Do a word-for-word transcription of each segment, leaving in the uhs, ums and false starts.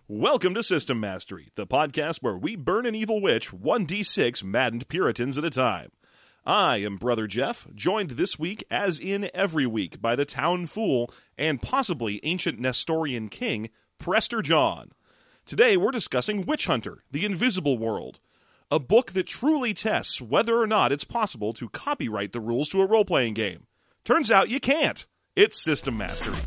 Welcome to System Mastery, the podcast where we burn an evil witch one d six maddened Puritans at a time. I am Brother Jeff, joined this week, as in every week, by the town fool and possibly ancient Nestorian king, Prester John. Today we're discussing Witch Hunter, The Invisible World, a book that truly tests whether or not it's possible to copyright the rules to a role-playing game. Turns out you can't. It's System Mastery.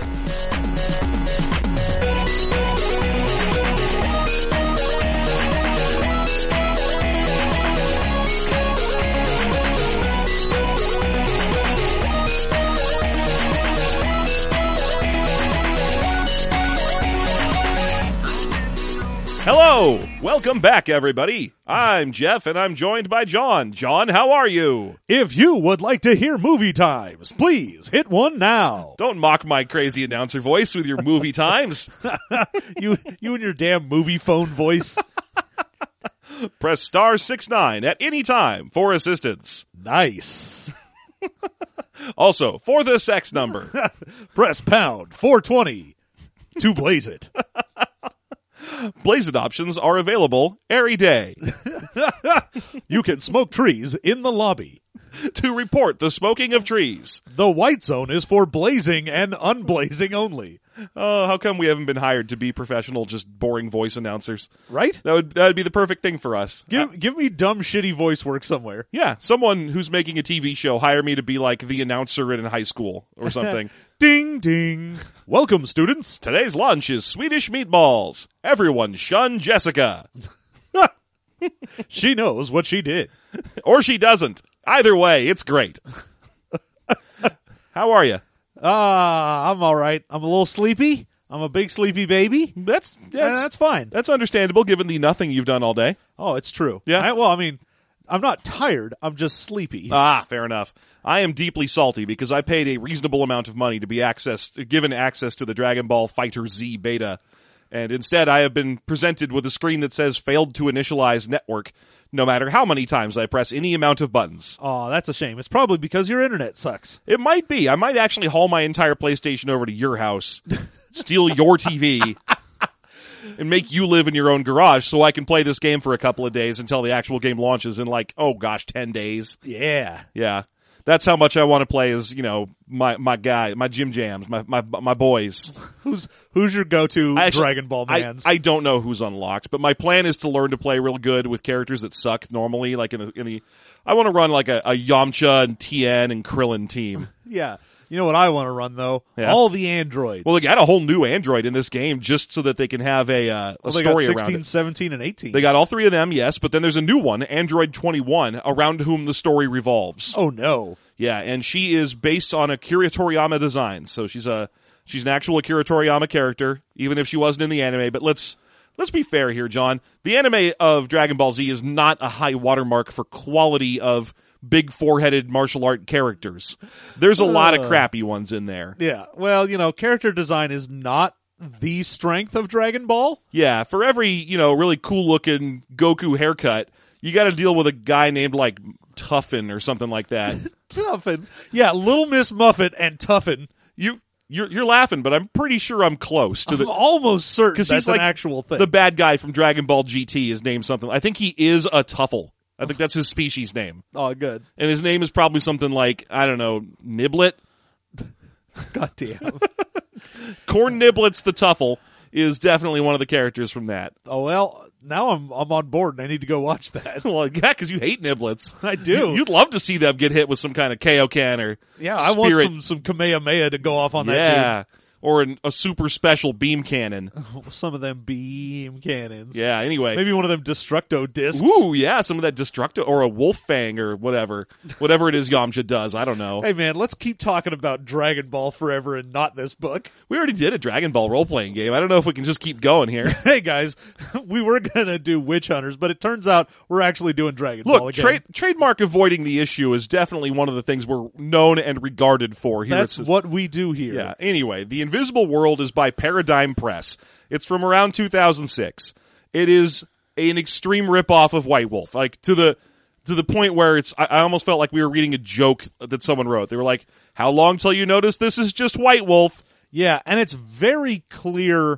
Hello! Welcome back, everybody. I'm Jeff, and I'm joined by John. John, how are you? If you would like to hear movie times, please hit one now. Don't mock my crazy announcer voice with your movie times. you you and your damn movie phone voice. Press star six nine at any time for assistance. Nice. Also, for the sex number. Press pound four twenty to blaze it. Blaze It options are available every day. You can smoke trees in the lobby. To report the smoking of trees. The white zone is for blazing and unblazing only. Oh, how come we haven't been hired to be professional, just boring voice announcers? Right? That would that would be the perfect thing for us. Give uh, give me dumb, shitty voice work somewhere. Yeah, someone who's making a T V show, hire me to be like the announcer in high school or something. Ding, ding. Welcome, students. Today's lunch is Swedish meatballs. Everyone shun Jessica. She knows what she did. Or she doesn't. Either way, it's great. How are you? Ah, uh, I'm all right. I'm a little sleepy. I'm a big sleepy baby. That's that's, that's, that's fine. That's understandable given the nothing you've done all day. Oh, it's true. Yeah. I, well, I mean, I'm not tired. I'm just sleepy. Ah, fair enough. I am deeply salty because I paid a reasonable amount of money to be access, given access to the Dragon Ball Fighter Z beta. And instead, I have been presented with a screen that says failed to initialize network, no matter how many times I press any amount of buttons. Oh, that's a shame. It's probably because your internet sucks. It might be. I might actually haul my entire PlayStation over to your house, steal your T V, and make you live in your own garage so I can play this game for a couple of days until the actual game launches in like, oh gosh, ten days. Yeah. Yeah. That's how much I want to play as, you know, my, my guy, my Jim Jams, my, my, my boys. Who's, who's your go-to I actually, Dragon Ball mans? I, I don't know who's unlocked, but my plan is to learn to play real good with characters that suck normally, like in, a, in the, I want to run like a, a Yamcha and Tien and Krillin team. Yeah. You know what I want to run, though? Yeah. All the androids. Well, they got a whole new android in this game just so that they can have a, uh, a well, they story got around sixteen, it. seventeen, and eighteen. They got all three of them, yes, but then there's a new one, Android twenty-one, around whom the story revolves. Oh, no. Yeah, and she is based on Akira Toriyama design, so she's a she's an actual Akira Toriyama character, even if she wasn't in the anime. But let's let's be fair here, John. The anime of Dragon Ball Z is not a high watermark for quality of big four-headed martial art characters. There's a uh, lot of crappy ones in there. Yeah, well, you know, character design is not the strength of Dragon Ball. Yeah, for every, you know, really cool-looking Goku haircut, you got to deal with a guy named, like, Tuffin or something like that. Tuffin? Yeah, Little Miss Muffet and Tuffin. You... You're you're laughing, but I'm pretty sure I'm close to the. I'm almost certain that's he's like an actual thing. The bad guy from Dragon Ball G T is named something. I think he is a Tuffle. I think that's his species name. Oh, good. And his name is probably something like, I don't know, Niblet? God damn. Corn Niblets the Tuffle is definitely one of the characters from that. Oh, well, now I'm I'm on board and I need to go watch that. Well, yeah, because you hate Niblets. I do. You, you'd love to see them get hit with some kind of Kaioken or Yeah, I spirit. want some, some Kamehameha to go off on that dude. Yeah. Or an, a super special beam cannon. Some of them beam cannons. Yeah, anyway. Maybe one of them Destructo discs. Ooh, yeah, some of that Destructo, or a Wolf Fang, or whatever. Whatever it is Yamcha does, I don't know. Hey man, let's keep talking about Dragon Ball forever and not this book. We already did a Dragon Ball role-playing game. I don't know if we can just keep going here. Hey guys, we were gonna do Witch Hunters, but it turns out we're actually doing Dragon Look, Ball again. Tra- trademark avoiding the issue is definitely one of the things we're known and regarded for here. That's what we do here. Yeah, anyway, The Invisible World is by Paradigm Press. It's from around two thousand six. It is an extreme ripoff of White Wolf, like to the to the point where it's. I, I almost felt like we were reading a joke that someone wrote. They were like, "How long till you notice this is just White Wolf?" Yeah, and it's very clear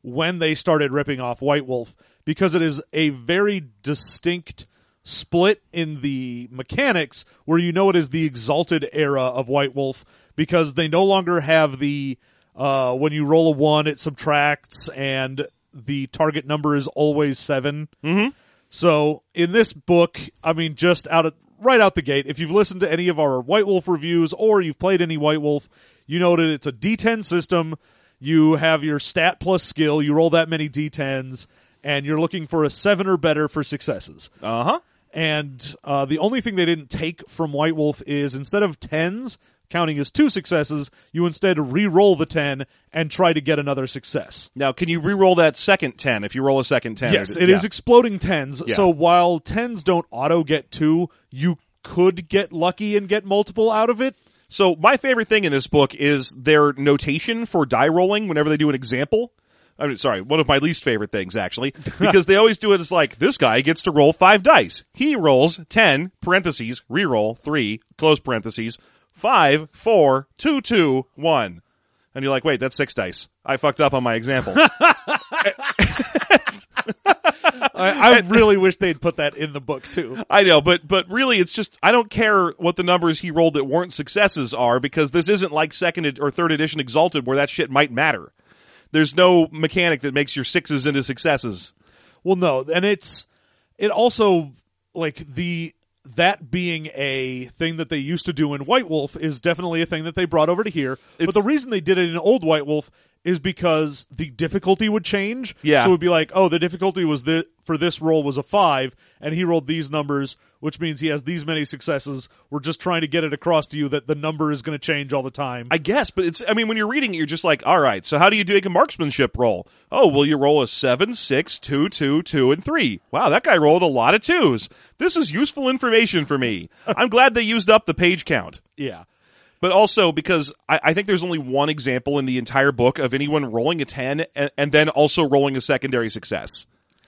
when they started ripping off White Wolf, because it is a very distinct split in the mechanics where you know it is the Exalted era of White Wolf, because they no longer have the uh, when you roll a one, it subtracts, and the target number is always seven. Mm-hmm. So in this book, I mean, just out of right out the gate, if you've listened to any of our White Wolf reviews or you've played any White Wolf, you know that it's a D ten system. You have your stat plus skill. You roll that many D tens, and you're looking for a seven or better for successes. Uh-huh. And uh, the only thing they didn't take from White Wolf is instead of tens, counting as two successes, you instead re-roll the ten and try to get another success. Now, can you re-roll that second ten if you roll a second ten? Yes, or, it yeah. is exploding tens. Yeah. So while tens don't auto get two, you could get lucky and get multiple out of it. So my favorite thing in this book is their notation for die rolling whenever they do an example. I mean, sorry, one of my least favorite things, actually, because they always do it as like, this guy gets to roll five dice. He rolls ten, parentheses, reroll, three, close parentheses, five, four, two, two, one. And you're like, wait, that's six dice. I fucked up on my example. I, I really wish they'd put that in the book, too. I know, but but really, it's just, I don't care what the numbers he rolled that weren't successes are, because this isn't like second ed- or third edition Exalted where that shit might matter. There's no mechanic that makes your sixes into successes. Well, no, and it's it also like the that being a thing that they used to do in White Wolf is definitely a thing that they brought over to here. It's, but the reason they did it in Old White Wolf is because the difficulty would change. Yeah. So it would be like, oh, the difficulty was the for this roll was a five, and he rolled these numbers, which means he has these many successes. We're just trying to get it across to you that the number is going to change all the time. I guess, but it's, I mean, when you're reading it, you're just like, all right, so how do you do a marksmanship roll? Oh, well, you roll a seven, six, two, two, two, and three. Wow, that guy rolled a lot of twos. This is useful information for me. I'm glad they used up the page count. Yeah. But also because I, I think there's only one example in the entire book of anyone rolling a ten and, and then also rolling a secondary success.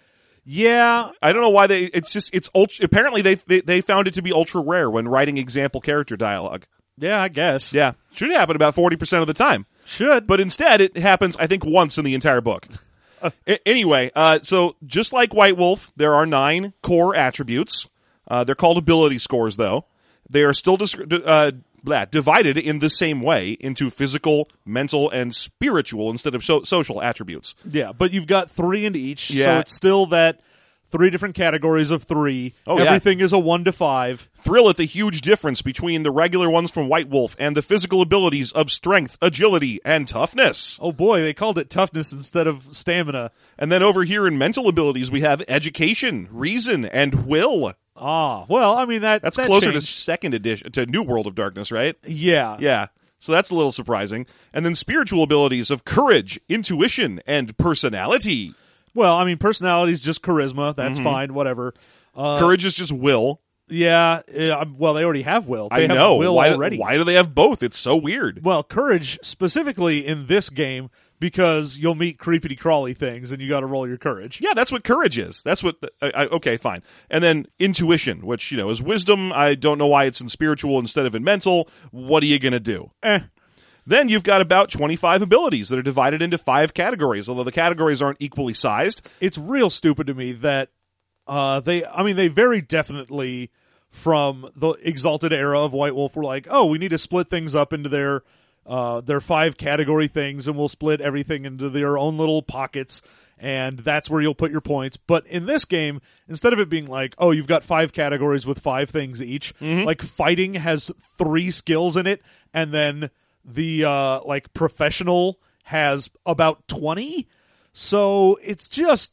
Yeah. I don't know why they, it's just, it's ultra, apparently they, they, they found it to be ultra rare when writing example character dialogue. Yeah, I guess. Yeah. Should happen about forty percent of the time. Should. But instead, it happens, I think, once in the entire book. A- anyway, uh, so just like White Wolf, there are nine core attributes. Uh, they're called ability scores, though. They are still dis- uh, blah, divided in the same way into physical, mental, and spiritual instead of so- social attributes. Yeah, but you've got three in each, Yeah. so it's still that three different categories of three. Oh, yeah. Everything is a one to five. Thrill at the huge difference between the regular ones from White Wolf and the physical abilities of strength, agility, and toughness. Oh boy, they called it toughness instead of stamina. And then over here in mental abilities, we have education, reason, and will. Ah, well, I mean that That's that closer changed. to second edition, to New World of Darkness, right? Yeah. Yeah. So that's a little surprising. And then spiritual abilities of courage, intuition, and personality. Well, I mean personality is just charisma. That's Mm-hmm. fine, whatever. Uh, Courage is just will. Yeah, uh, well, they already have will. They I have know. will Why, already. why do they have both? It's so weird. Well, courage specifically in this game because you'll meet creepy crawly things and you got to roll your courage. Yeah, that's what courage is. That's what. The, I, I, okay, fine. And then intuition, which you know is wisdom. I don't know why it's in spiritual instead of in mental. What are you gonna do? Eh. Then you've got about twenty-five abilities that are divided into five categories, although the categories aren't equally sized. It's real stupid to me that uh, they, I mean, they very definitely from the Exalted era of White Wolf were like, oh, we need to split things up into their uh, their five category things, and we'll split everything into their own little pockets, and that's where you'll put your points. But in this game, instead of it being like, oh, you've got five categories with five things each, Mm-hmm. like fighting has three skills in it, and then the uh, like professional has about twenty. So it's just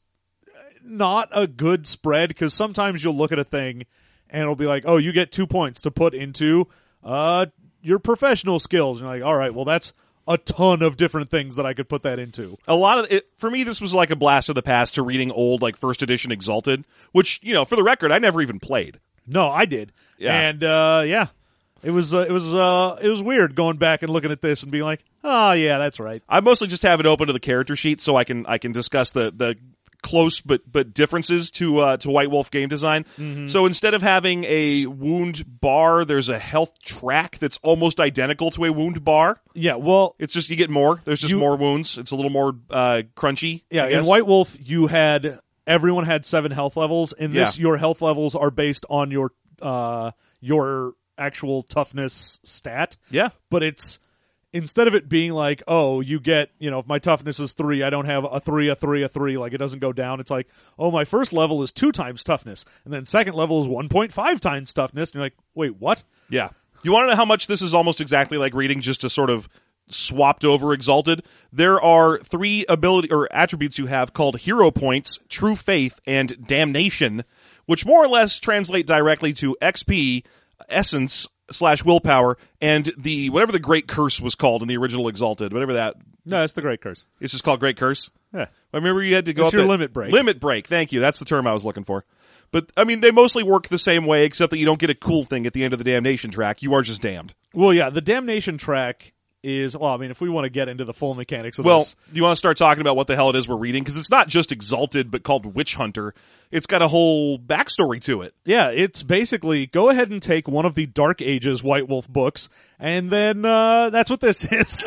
not a good spread because sometimes you'll look at a thing and it'll be like, oh, you get two points to put into uh, your professional skills. And you're like, all right, well, that's a ton of different things that I could put that into. A lot of it, for me, this was like a blast of the past to reading old, like, first edition Exalted, which, you know, for the record, I never even played. No, I did. Yeah. And, uh, yeah. It was uh, it was uh, it was weird going back and looking at this and being like, oh yeah, that's right. I mostly just have it open to the character sheet so I can I can discuss the, the close but but differences to uh, to White Wolf game design. Mm-hmm. So instead of having a wound bar, there's a health track that's almost identical to a wound bar. Yeah, well, it's just you get more. There's just you, more wounds. It's a little more uh, crunchy. Yeah, in White Wolf, you had everyone had seven health levels. In this, yeah. your health levels are based on your uh, your actual toughness stat. Yeah, but it's instead of it being like, oh, you get, you know, if my toughness is three, I don't have a three, a three, a three, like it doesn't go down. It's like, oh, my first level is two times toughness, and then second level is one point five times toughness, and you're like, wait, what? Yeah. You want to know how much this is almost exactly like reading just a sort of swapped over Exalted? There are three ability or attributes you have called Hero Points, True Faith, and Damnation, which more or less translate directly to X P, Essence, slash willpower, and the whatever the Great Curse was called in the original Exalted, whatever that. No, it's the Great Curse. It's just called Great Curse. Yeah, I remember you had to go it's up your the, limit break. Limit break. Thank you. That's the term I was looking for. But I mean, they mostly work the same way, except that you don't get a cool thing at the end of the damnation track. You are just damned. Well, yeah, the damnation track is, well, I mean, if we want to get into the full mechanics of well, this. Well, do you want to start talking about what the hell it is we're reading? Because it's not just Exalted, but called Witch Hunter. It's got a whole backstory to it. Yeah, it's basically, go ahead and take one of the Dark Ages White Wolf books, and then uh, that's what this is.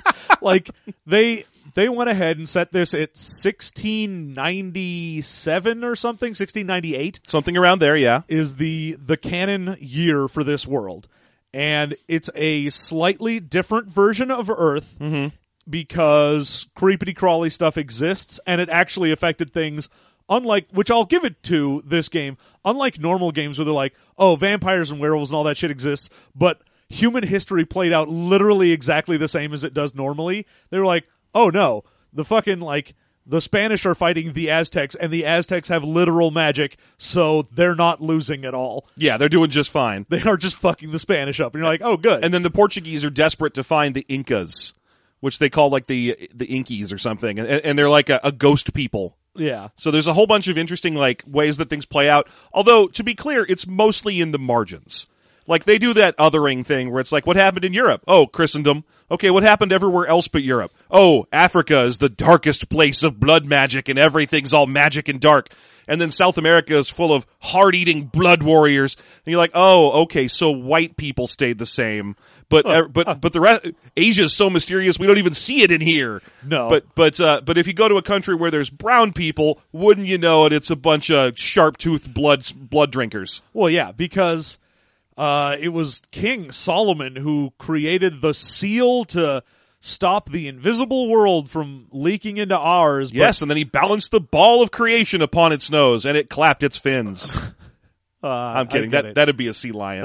Like, they they went ahead and set this at sixteen ninety-seven or something, sixteen ninety-eight. Something around there, yeah. Is the the canon year for this world. And it's a slightly different version of Earth mm-hmm. because creepity-crawly stuff exists, and it actually affected things unlike, which I'll give it to this game, unlike normal games where they're like, oh, vampires and werewolves and all that shit exists, but human history played out literally exactly the same as it does normally. They were like, oh no, the fucking, like, the Spanish are fighting the Aztecs, and the Aztecs have literal magic, so they're not losing at all. Yeah, they're doing just fine. They are just fucking the Spanish up, and you're like, oh, good. And then the Portuguese are desperate to find the Incas, which they call, like, the the Inkies or something, and, and they're like a, a ghost people. Yeah. So there's a whole bunch of interesting, like, ways that things play out. Although, to be clear, it's mostly in the margins. Like, they do that othering thing where it's like, what happened in Europe? Oh, Christendom. Okay, what happened everywhere else but Europe? Oh, Africa is the darkest place of blood magic and everything's all magic and dark. And then South America is full of hard-eating blood warriors. And you're like, oh, okay, so white people stayed the same. But uh, but uh, but the rest, Asia is so mysterious, we don't even see it in here. No. But but uh, but if you go to a country where there's brown people, wouldn't you know it, it's a bunch of sharp-toothed blood blood drinkers. Well, yeah, because uh, it was King Solomon who created the seal to stop the invisible world from leaking into ours. But yes, and then he balanced the ball of creation upon its nose, and it clapped its fins. uh, I'm kidding. That, that'd be a sea lion.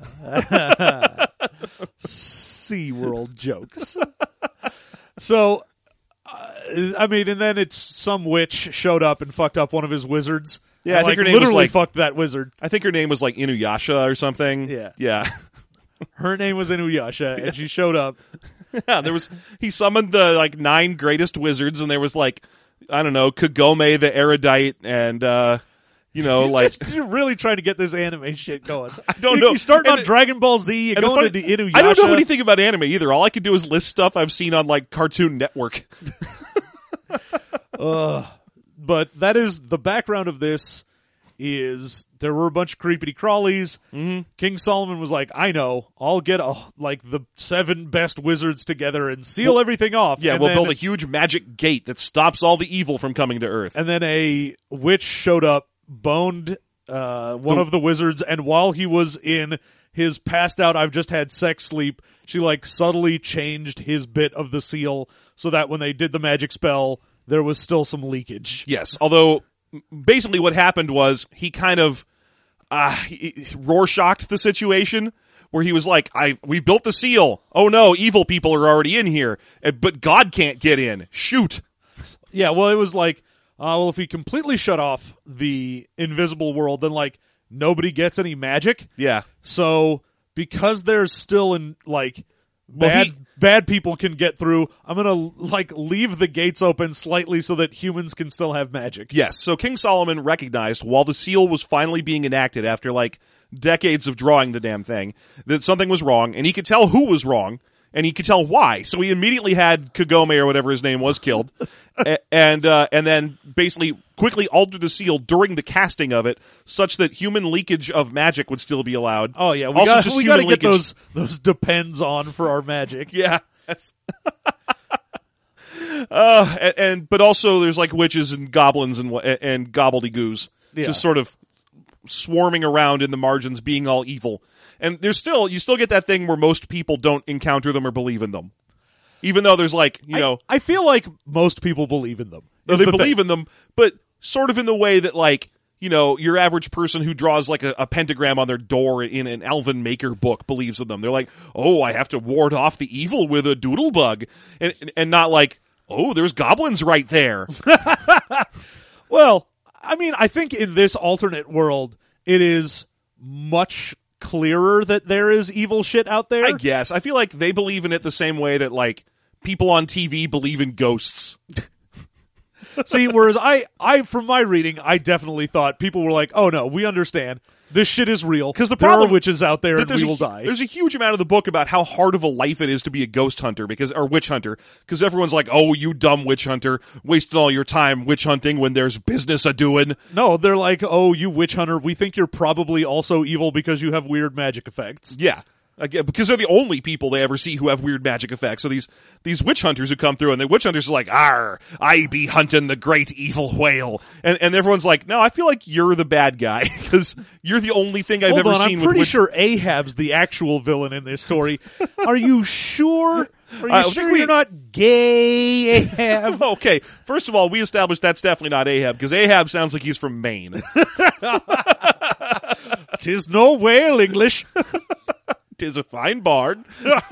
Uh, sea World jokes. So, uh, I mean, and then it's some witch showed up and fucked up one of his wizards. Yeah, and, I think like, her name literally was like, fucked that wizard. I think her name was like Inuyasha or something. Yeah. Yeah. Her name was Inuyasha, and she showed up. Yeah, there was, he summoned the, like, nine greatest wizards, and there was, like, I don't know, Kagome the Erudite, and, uh, you know, you're like... Just, you're really trying to get this anime shit going. I don't you're, know. You're starting and on the, Dragon Ball Z, you're going funny, into Inuyasha. I don't know anything about anime either. All I can do is list stuff I've seen on, like, Cartoon Network. uh, but that is, the background of this is there were a bunch of creepity crawlies. Mm-hmm. King Solomon was like, I know, I'll get a, like the seven best wizards together and seal we'll, everything off. Yeah, and we'll then, build a huge magic gate that stops all the evil from coming to Earth. And then a witch showed up, boned uh, one the, of the wizards, and while he was in his passed out, I've just had sex sleep, she like subtly changed his bit of the seal so that when they did the magic spell, there was still some leakage. Yes, although basically what happened was he kind of uh, Rorschached the situation where he was like, "I we built the seal. Oh no, evil people are already in here, but God can't get in. Shoot." Yeah, well, it was like, uh, well, if we completely shut off the invisible world, then like nobody gets any magic. Yeah. So because there's still in like well, bad he, bad people can get through, I'm gonna like leave the gates open slightly so that humans can still have magic. Yes. So King Solomon recognized while the seal was finally being enacted after like decades of drawing the damn thing that something was wrong, and he could tell who was wrong. and he could tell why. So he immediately had Kagome or whatever his name was killed, a- and uh, and then basically quickly altered the seal during the casting of it, such that human leakage of magic would still be allowed. Oh yeah, we also got just we human got to get leakage. those those depends on for our magic. Yeah. That's uh, and, and but also there's like witches and goblins and and gobbledygoos Yeah. just sort of swarming around in the margins, being all evil. And there's still you still get that thing where most people don't encounter them or believe in them, even though there's like you I, know I feel like most people believe in them. they is the believe thing. in them, but sort of in the way that like. You know, your average person who draws like a, a pentagram on their door in an Alvin Maker book believes in them. They're like, oh, I have to ward off the evil with a doodle bug. And, and not like, oh, there's goblins right there. Well, I mean, I think in this alternate world, it is much clearer that there is evil shit out there. I guess. I feel like they believe in it the same way that like people on T V believe in ghosts. See, whereas I, I, from my reading, I definitely thought people were like, "Oh no, we understand. This shit is real." 'Cause the there problem- are witches out there, That and there's we a will hu- die. There's a huge amount of the book about how hard of a life it is to be a ghost hunter because or witch hunter because everyone's like, "Oh, you dumb witch hunter, wasting all your time witch hunting when there's business a doing." No, they're like, "Oh, you witch hunter. We think you're probably also evil because you have weird magic effects." Yeah. Again, because they're the only people they ever see who have weird magic effects. So these these witch hunters who come through, and the witch hunters are like, "Arr, I be hunting the great evil whale," and and everyone's like, "No, I feel like you're the bad guy because you're the only thing I've Hold ever on, seen." I'm with pretty witch- sure Ahab's the actual villain in this story. Are you sure? Are you I sure think we- you're not gay, Ahab? Okay, first of all, we established that's definitely not Ahab because Ahab sounds like he's from Maine. Tis no whale English. Tis a fine bard.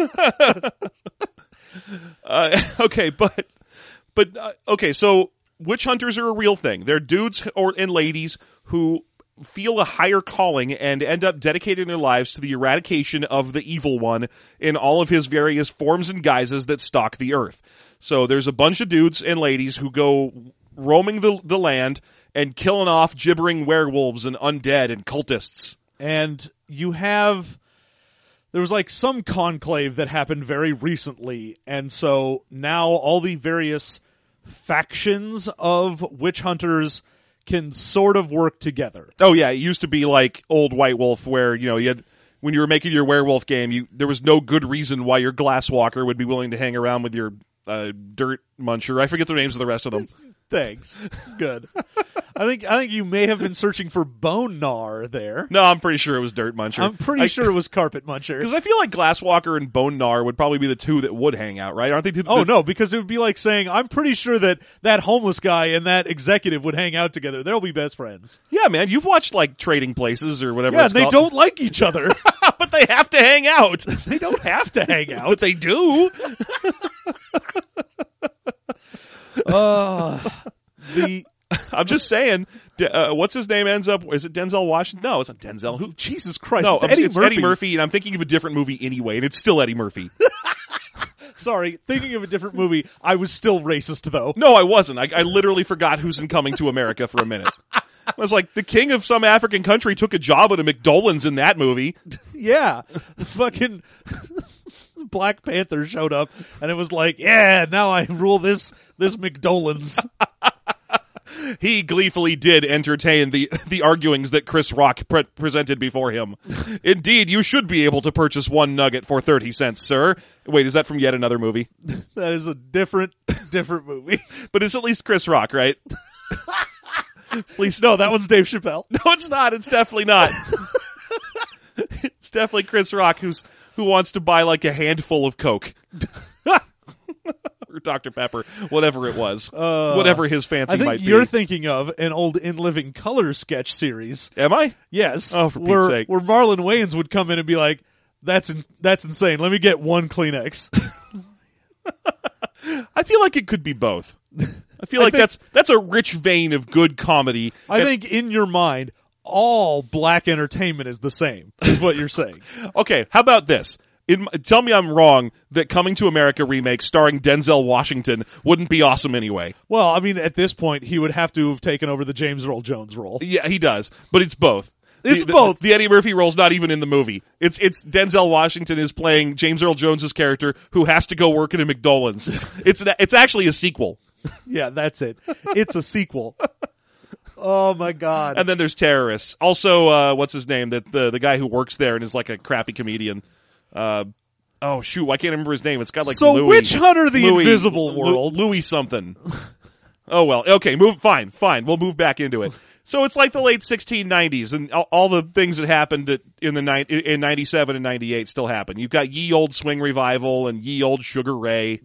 uh, okay, but but uh, okay, so witch hunters are a real thing. They're dudes or and ladies who feel a higher calling and end up dedicating their lives to the eradication of the evil one in all of his various forms and guises that stalk the earth. So there's a bunch of dudes and ladies who go roaming the the land and killing off gibbering werewolves and undead and cultists. And you have there was like some conclave that happened very recently, and so now all the various factions of witch hunters can sort of work together. Oh yeah, it used to be like old White Wolf, where you know you had when you were making your werewolf game, you there was no good reason why your Glasswalker would be willing to hang around with your uh, Dirt Muncher. I forget the names of the rest of them. Thanks. Good. I think I think you may have been searching for Bone Gnar there. No, I'm pretty sure it was Dirt Muncher. I'm pretty I, sure it was Carpet Muncher. because I feel like Glasswalker and Bone Gnar would probably be the two that would hang out, right? Aren't they? Two, Oh, the, no, because it would be like saying, I'm pretty sure that that homeless guy and that executive would hang out together. They'll be best friends. Yeah, man, you've watched like Trading Places or whatever. Yeah, it's and they called. don't like each other. but they have to hang out. They don't have to hang out. But they do. Uh, the I'm just saying. De- uh, what's his name ends up? Is it Denzel Washington? No, it's not Denzel. Who? Jesus Christ, No, it's Eddie it's Murphy. Eddie Murphy, and I'm thinking of a different movie anyway, and it's still Eddie Murphy. Sorry, thinking of a different movie. I was still racist, though. No, I wasn't. I, I literally forgot who's in Coming to America for a minute. I was like, the king of some African country took a job at a McDolland's in that movie. Yeah. Fucking Black Panther showed up, and it was like, yeah, now I rule this this McDolland's. He gleefully did entertain the the arguings that Chris Rock pre- presented before him. Indeed, you should be able to purchase one nugget for thirty cents, sir. Wait, is that from yet another movie? That is a different, different movie. But it's at least Chris Rock, right? Please, No, that one's Dave Chappelle. no, it's not. It's definitely not. It's definitely Chris Rock who's who wants to buy like a handful of Coke. Or Doctor Pepper, whatever it was. Uh, whatever his fancy I think might be. you're thinking of an old In Living Color sketch series. Am I? Yes. Oh, for Pete's where, sake. Where Marlon Wayans would come in and be like, that's in, that's insane. Let me get one Kleenex. I feel like it could be both. I feel I like think- that's that's a rich vein of good comedy. I And- think in your mind, all black entertainment is the same, is what you're saying. Okay, how about this? In, tell me I'm wrong that Coming to America remake starring Denzel Washington wouldn't be awesome anyway. Well, I mean, at this point, he would have to have taken over the James Earl Jones role. Yeah, he does, but it's both. It's the, both. The, the Eddie Murphy role's not even in the movie. It's it's Denzel Washington is playing James Earl Jones's character who has to go work at a McDonald's. It's an, it's actually a sequel. Yeah, that's it. It's a sequel. Oh my god! And then there's terrorists. Also, uh, what's his name? That the the guy who works there and is like a crappy comedian. Uh, oh shoot, I can't remember his name. It's got like so Louis, Witch Hunter: The Louis, Invisible Lu- World. Louis something. Oh well, okay, move. Fine, fine. We'll move back into it. So it's like the late sixteen nineties, and all, all the things that happened that in the ni- in ninety-seven and ninety-eight still happen. You've got Ye Old Swing Revival and Ye Old Sugar Ray.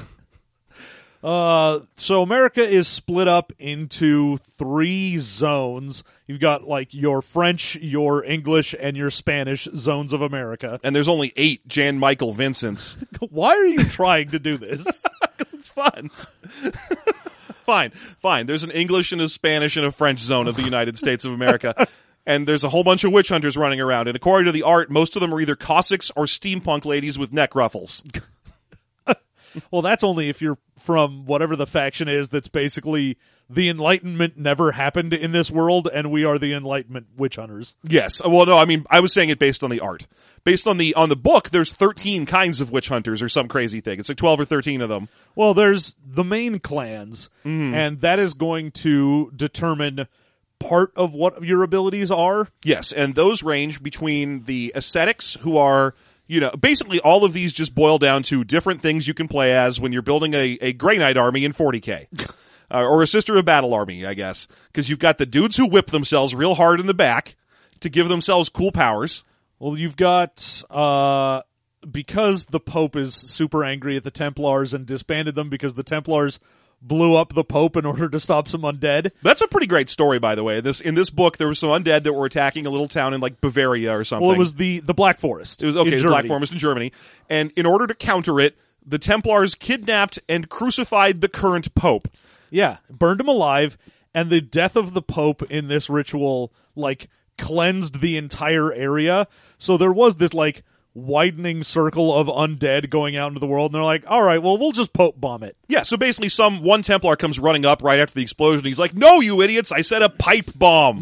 Uh, so America is split up into three zones. You've got like your French, your English, and your Spanish zones of America. And there's only eight Jan Michael Vincents. Why are you trying to do this? Because it's fun. Fine, fine. There's an English and a Spanish and a French zone of the United States of America. And there's a whole bunch of witch hunters running around. And according to the art, most of them are either Cossacks or steampunk ladies with neck ruffles. Well, that's only if you're from whatever the faction is that's basically the Enlightenment never happened in this world, and we are the Enlightenment witch hunters. Yes. Well, no, I mean, I was saying it based on the art. Based on the on the book, there's thirteen kinds of witch hunters or some crazy thing. It's like twelve or thirteen of them. Well, there's the main clans, Mm. and that is going to determine part of what your abilities are. Yes, and those range between the ascetics, who are, you know, basically all of these just boil down to different things you can play as when you're building a, a Grey Knight army in forty K. uh, or a Sister of Battle army, I guess. Because you've got the dudes who whip themselves real hard in the back to give themselves cool powers. Well, you've got, uh, because the Pope is super angry at the Templars and disbanded them because the Templars blew up the Pope in order to stop some undead. That's a pretty great story, by the way. This in this book, there were some undead that were attacking a little town in like Bavaria or something. Well, it was the, the Black Forest. It was okay, in the Germany. Black Forest in Germany, and in order to counter it, the Templars kidnapped and crucified the current Pope. Yeah, burned him alive, and the death of the Pope in this ritual, like, cleansed the entire area. So there was this, like, widening circle of undead going out into the world, and they're like, all right, well, we'll just Pope bomb it. Yeah, so basically some one Templar comes running up right after the explosion. He's like, no, you idiots, I said a pipe bomb.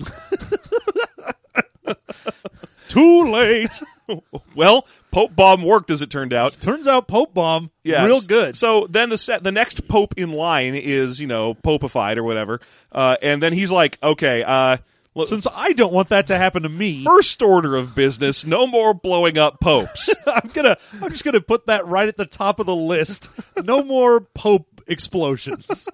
Too late. Well, Pope bomb worked, as it turned out. Turns out Pope bomb, Yes. real good. So then the set, the next Pope in line is, you know, Popified or whatever. Uh, and then he's like, okay, uh, l- Since I don't want that to happen to me, first order of business, no more blowing up popes. I'm gonna, I'm just gonna put that right at the top of the list. No more Pope explosions.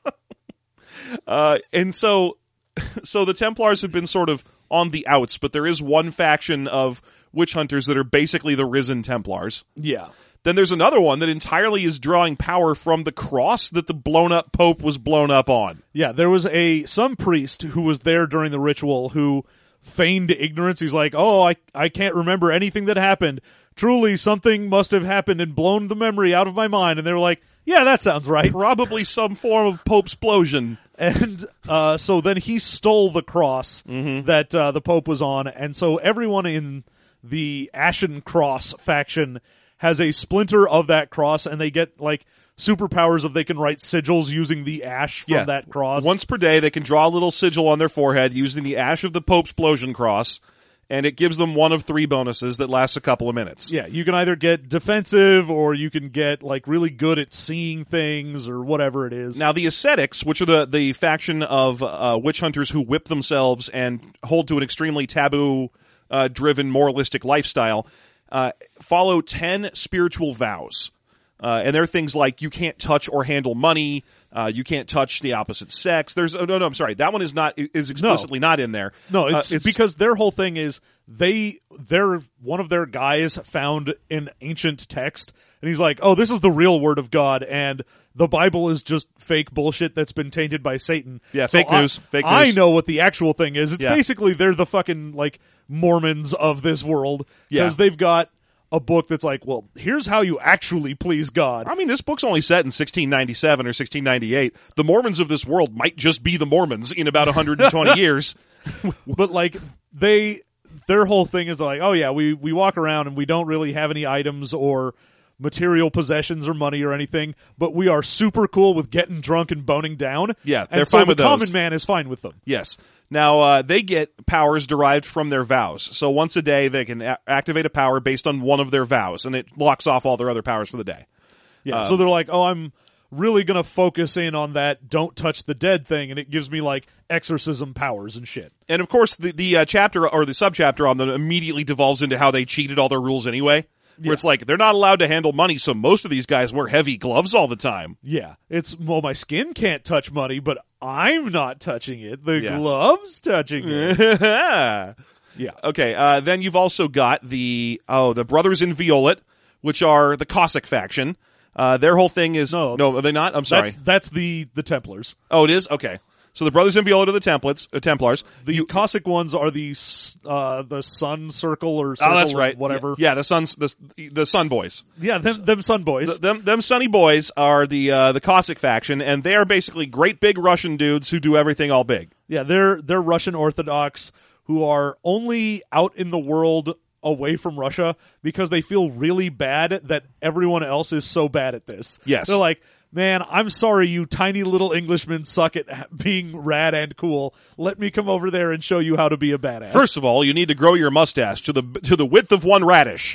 Uh, and so, so the Templars have been sort of on the outs, but there is one faction of witch hunters that are basically the risen Templars. Yeah. Then there's another one that entirely is drawing power from the cross that the blown up Pope was blown up on. Yeah, there was a some priest who was there during the ritual who feigned ignorance. He's like, "Oh, I I can't remember anything that happened. Truly, something must have happened and blown the memory out of my mind." And they were like, "Yeah, that sounds right." Probably some form of Pope's explosion. And uh, so then he stole the cross Mm-hmm. that uh, the Pope was on, and so everyone in the Ashen Cross faction has a splinter of that cross, and they get like superpowers of they can write sigils using the ash from Yeah. that cross. Once per day, they can draw a little sigil on their forehead using the ash of the Pope's explosion cross, and it gives them one of three bonuses that lasts a couple of minutes. Yeah, you can either get defensive or you can get like really good at seeing things or whatever it is. Now, the ascetics, which are the, the faction of uh, witch hunters who whip themselves and hold to an extremely taboo-driven moralistic lifestyle, uh, follow ten spiritual vows. Uh, and they're things like you can't touch or handle money, uh, you can't touch the opposite sex. There's oh, no, no, I'm sorry, that one is not is explicitly not in there. No, Uh, it's, because their whole thing is they they're one of their guys found an ancient text, and he's like, "Oh, this is the real word of God, and the Bible is just fake bullshit that's been tainted by Satan." Yeah, So fake I- news, fake I news. know what the actual thing is. It's Yeah. basically they're the fucking like Mormons of this world Yeah. because they've got a book that's like, well, here's how you actually please God. I mean, this book's only set in sixteen ninety-seven or sixteen ninety-eight. The Mormons of this world might just be the Mormons in about one hundred twenty years. But like they their whole thing is like, oh yeah, we we walk around and we don't really have any items or material possessions or money or anything, but we are super cool with getting drunk and boning down. Yeah, and they're so fine the with those. common man is fine with them. Yes. Now, uh, they get powers derived from their vows. So once a day, they can a- activate a power based on one of their vows, and it locks off all their other powers for the day. Yeah, Um, so they're like, oh, I'm really going to focus in on that don't touch the dead thing, and it gives me, like, exorcism powers and shit. And of course, the, the uh, chapter or the subchapter on them immediately devolves into how they cheated all their rules anyway. Where Yeah. it's like, they're not allowed to handle money, so most of these guys wear heavy gloves all the time. Yeah, it's, well, my skin can't touch money, but I'm not touching it. The Yeah. glove's touching it. yeah. Yeah. Uh, then you've also got the, oh, the Brothers in Violet, which are the Cossack faction. Uh, their whole thing is, No. no, are they not? I'm sorry. That's, that's the, the Templars. Oh, it is? Okay. So the Brothers in Violet are the Templates, uh, Templars. The Cossack ones are the s- uh, the Sun Circle or Circle Oh, that's or right. whatever. Yeah, the Suns, the, the Sun Boys. Yeah, them, them Sun Boys. Th- them, them Sunny Boys are the, uh, the Cossack faction, and they are basically great big Russian dudes who do everything all big. Yeah, they're they're Russian Orthodox who are only out in the world away from Russia because they feel really bad that everyone else is so bad at this. Yes. They're like, man, I'm sorry you tiny little Englishmen suck at being rad and cool. Let me come over there and show you how to be a badass. First of all, you need to grow your mustache to the to the width of one radish.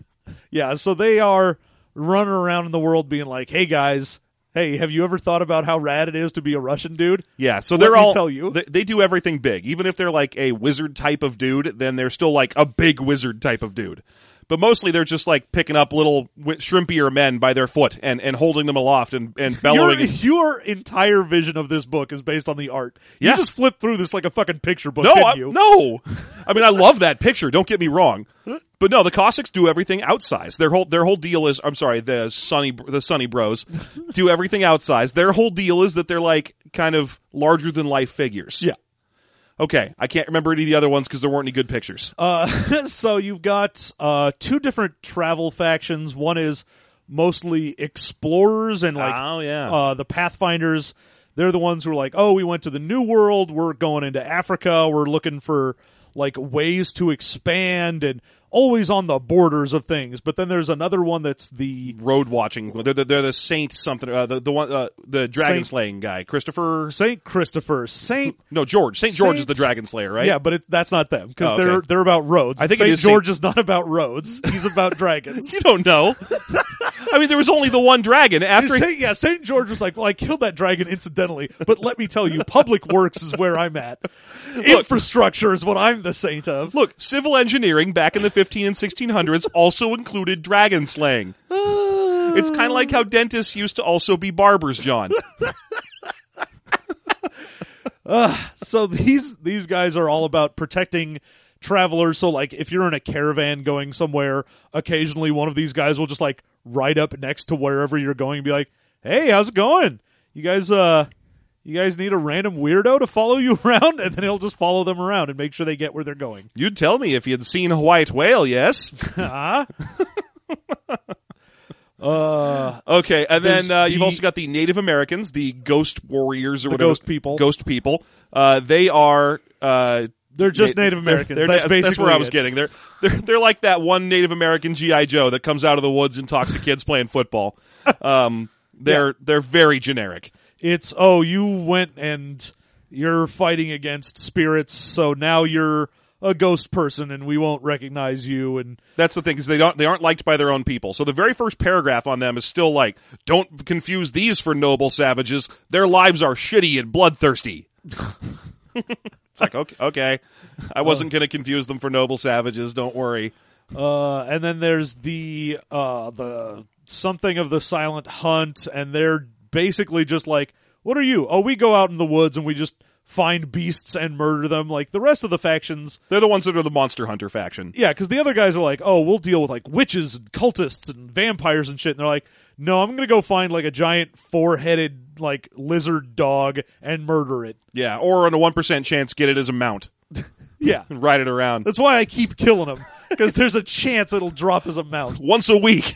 Yeah, so they are running around in the world being like, hey guys, hey, have you ever thought about how rad it is to be a Russian dude? Yeah, so Let they're me all tell you. They, they do everything big. Even if they're like a wizard type of dude, then they're still like a big wizard type of dude. But mostly they're just like picking up little wi- shrimpier men by their foot and, and holding them aloft and, and bellowing. Your, your entire vision of this book is based on the art. Yeah. You just flipped through this like a fucking picture book, no, didn't I, you? no. I mean, I love that picture. Don't get me wrong. But no, the Cossacks do everything outsized. Their whole their whole deal is, I'm sorry, the Sunny the Sunny Bros do everything outsized. Their whole deal is that they're like kind of larger than life figures. Yeah. Okay, I can't remember any of the other ones because there weren't any good pictures. Uh, so you've got uh, two different travel factions. One is mostly explorers and like Oh, yeah. uh, the Pathfinders. They're the ones who are like, oh, we went to the New World. We're going into Africa. We're looking for like ways to expand and always on the borders of things. But then there's another one that's the Road watching. They're the, they're the Saint something. Uh, the the one uh, the dragon Saint- slaying guy, Christopher. Saint Christopher. Saint No, George. Saint George is Saint- the dragon slayer, right? Yeah, but it, that's not them because Oh, okay. they're they're about roads. I think it Saint is Saint- George is not about roads. He's about dragons. You don't know. I mean, there was only the one dragon. After he, Saint, yeah, Saint George was like, "Well, I killed that dragon incidentally, but let me tell you, public works is where I'm at. Infrastructure is what I'm the saint of." look, civil engineering back in the fifteen and sixteen hundreds also included dragon slaying. It's kind of like how dentists used to also be barbers, John. So these these guys are all about protecting travelers. So like, if you're in a caravan going somewhere, occasionally one of these guys will just like ride up next to wherever you're going and be like, "Hey, how's it going? You guys, uh." You guys need a random weirdo to follow you around, and then he'll just follow them around and make sure they get where they're going. You'd tell me if you'd seen a white whale, yes? Huh? uh, Okay, and then There's uh, you've the- also got the Native Americans, the ghost warriors or The whatever. ghost people. Ghost people. Uh, they are... Uh, they're just Na- Native Americans. they're- that's that's, basically that's where I was it. getting. They're, they're they're like that one Native American G I. Joe that comes out of the woods and talks to kids playing football. Um, they're Yeah. they're very generic. It's, oh, you went and you're fighting against spirits, so now you're a ghost person and we won't recognize you. And That's the thing, is they don't they aren't liked by their own people. So the very first paragraph on them is still like, don't confuse these for noble savages. Their lives are shitty and bloodthirsty. It's like, okay, okay. I wasn't going to confuse them for noble savages. Don't worry. uh, and then there's the uh, the something of the Silent Hunt, and they're basically just like, what are you? Oh, we go out in the woods and we just find beasts and murder them. Like the rest of the factions, They're the ones that are the monster hunter faction. yeah, because the other guys are like, oh, we'll deal with like witches and cultists and vampires and shit. And they're like, no, I'm gonna go find like a giant four-headed like lizard dog and murder it. Yeah, or on a one percent chance, get it as a mount Yeah, and ride it around. that's why I keep killing them, because there's a chance it'll drop as a mount. Once a week.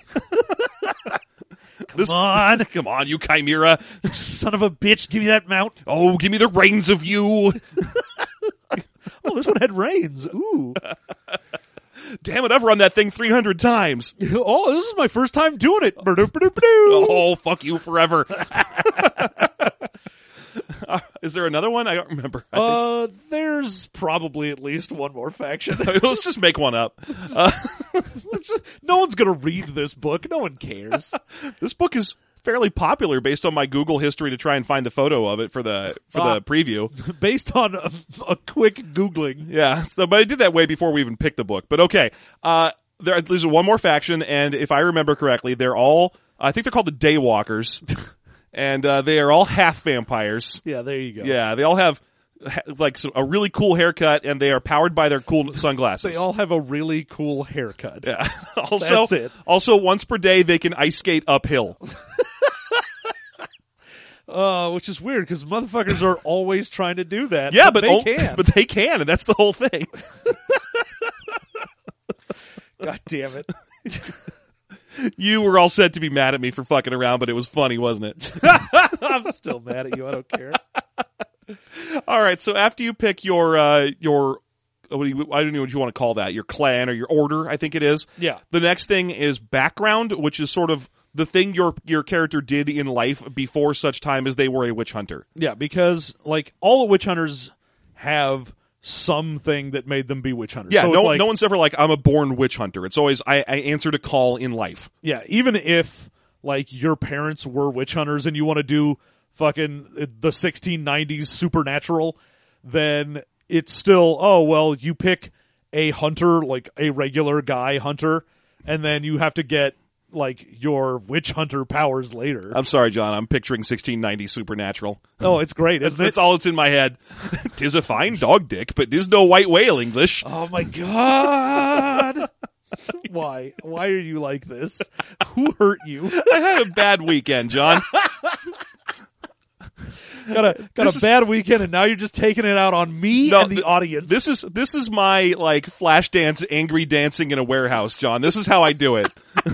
This, Come on, come on, you chimera. son of a bitch, give me that mount. Oh, give me the reins of you. Oh, this one had reins. Ooh. Damn it, I've run that thing three hundred times. Oh, this is my first time doing it. Oh, fuck you forever. Is there another one? I don't remember. I Uh, there's probably at least one more faction. think... Let's just make one up. Uh, No one's gonna read this book. No one cares. this book is fairly popular based on my Google history to try and find the photo of it for the for Ah. the preview. Based on a, a quick Googling. Yeah, so, but I did that way before we even picked the book. But okay, uh, there, there's one more faction, and if I remember correctly, they're all, I think they're called the Daywalkers, and uh, they are all half vampires. Yeah, there you go. Yeah, they all have ha- like some, a really cool haircut, and they are powered by their cool sunglasses. They all have a really cool haircut. Yeah. also, That's it. also once per day they can ice skate uphill. Uh, which is weird because motherfuckers are always trying to do that. Yeah, but they o- can. but they can, and that's the whole thing. God damn it. You were all said to be mad at me for fucking around, but it was funny, wasn't it? I'm still mad at you. I don't care. All right, so after you pick your uh, your what do you, I don't know what you want to call that, your clan or your order, I think it is. Yeah. The next thing is background, which is sort of the thing your your character did in life before such time as they were a witch hunter. Yeah, because like all the witch hunters have something that made them be witch hunters. Yeah, so no, it's like, no one's ever like, I'm a born witch hunter. It's always, I, I answered a call in life. Yeah, even if like your parents were witch hunters and you want to do fucking the sixteen nineties supernatural, then it's still, oh, well, you pick a hunter, like a regular guy hunter, and then you have to get like your witch hunter powers later. I'm sorry, John. I'm picturing sixteen ninety Supernatural. Oh, it's great, That's, isn't that's it? all that's in my head. Tis a fine dog dick, but tis no white whale English. Oh my god. Why? Why are you like this? Who hurt you? I had a bad weekend, John. Got a got This a is- bad weekend, and now you're just taking it out on me No, and the th- audience. This is this is my like flash dance, angry dancing in a warehouse, John. This is how I do it.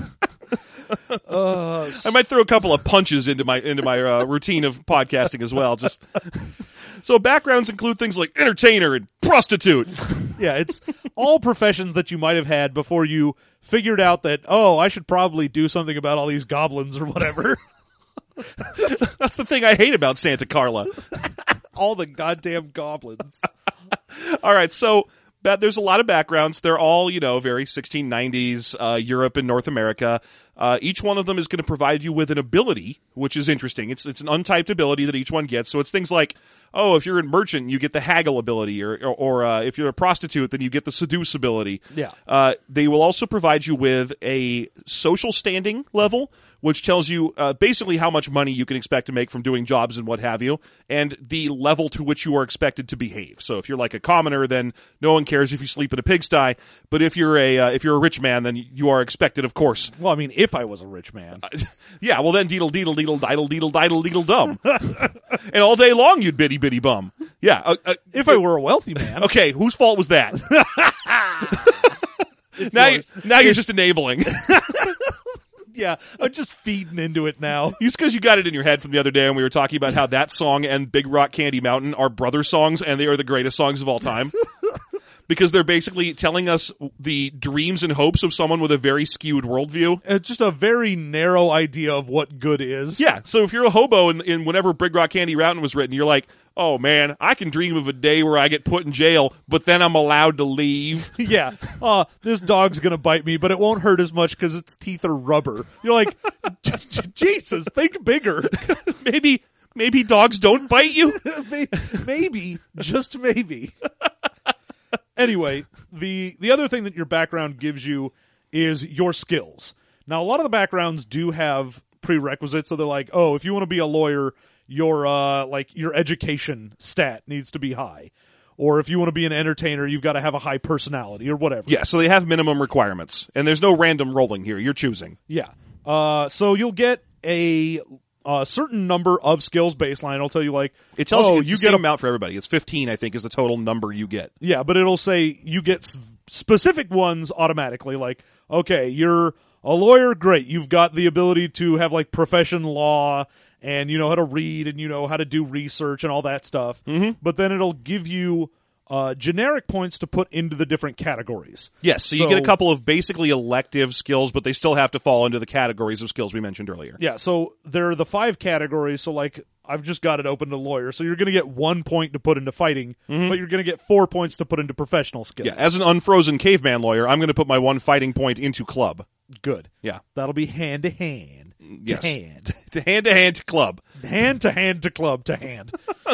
uh, I might throw a couple of punches into my into my uh, routine of podcasting as well. Just so backgrounds include things like entertainer and prostitute. yeah, it's all professions that you might have had before you figured out that, oh, I should probably do something about all these goblins or whatever. That's the thing I hate about Santa Carla. All the goddamn goblins. All right, so that there's a lot of backgrounds. They're all, you know, very sixteen nineties, uh, Europe and North America. Uh, each one of them is going to provide you with an ability, which is interesting. It's it's an untyped ability that each one gets. So it's things like, oh, if you're a merchant, you get the haggle ability, or or, or uh, if you're a prostitute, then you get the seduce ability. Yeah. Uh, they will also provide you with a social standing level, which tells you uh, basically how much money you can expect to make from doing jobs and what have you, and the level to which you are expected to behave. So if you're like a commoner, then no one cares if you sleep in a pigsty. But if you're a uh, if you're a rich man, then you are expected, of course. Well, I mean, if I was a rich man. Yeah, well then deedle deedle deedle diddle deedle diddle deedle dum, and all day long you'd bitty bitty bum. Yeah. Uh, uh, If I were a wealthy man. okay, whose fault was that? It's now you, yours. now you're just enabling. Yeah, I'm just feeding into it now. It's because you got it in your head from the other day, and we were talking about how that song and Big Rock Candy Mountain are brother songs, and they are the greatest songs of all time. Because they're basically telling us the dreams and hopes of someone with a very skewed worldview. It's just a very narrow idea of what good is. Yeah, so if you're a hobo in, in whenever Big Rock Candy Mountain was written, you're like, oh man, I can dream of a day where I get put in jail, but then I'm allowed to leave. Yeah. Uh, this dog's going to bite me, but it won't hurt as much because its teeth are rubber. You're like, Jesus, think bigger. maybe, maybe dogs don't bite you. Maybe, just maybe. Anyway, the the other thing that your background gives you is your skills. Now, a lot of the backgrounds do have prerequisites, so they're like, oh, if you want to be a lawyer, your uh, like your education stat needs to be high, or if you want to be an entertainer, you've got to have a high personality or whatever. Yeah, so they have minimum requirements, and there's no random rolling here. You're choosing. Yeah. Uh, so you'll get a, a certain number of skills baseline. It'll tell you like, It tells oh, you it's you the get same a amount for everybody. It's fifteen, I think, is the total number you get. Yeah, but it'll say you get s- specific ones automatically. Like, okay, you're a lawyer, great. You've got the ability to have like profession law, and you know how to read, and you know how to do research and all that stuff. Mm-hmm. But then it'll give you uh, generic points to put into the different categories. Yes, so, so you get a couple of basically elective skills, but they still have to fall into the categories of skills we mentioned earlier. Yeah, so there are the five categories. So, like, I've just got it open to lawyer. So you're going to get one point to put into fighting, mm-hmm. but you're going to get four points to put into professional skills. Yeah, as an unfrozen caveman lawyer, I'm going to put my one fighting point into club. Good. Yeah. That'll be hand to hand. To yes. hand. to hand to hand to club. Hand to hand to club to hand.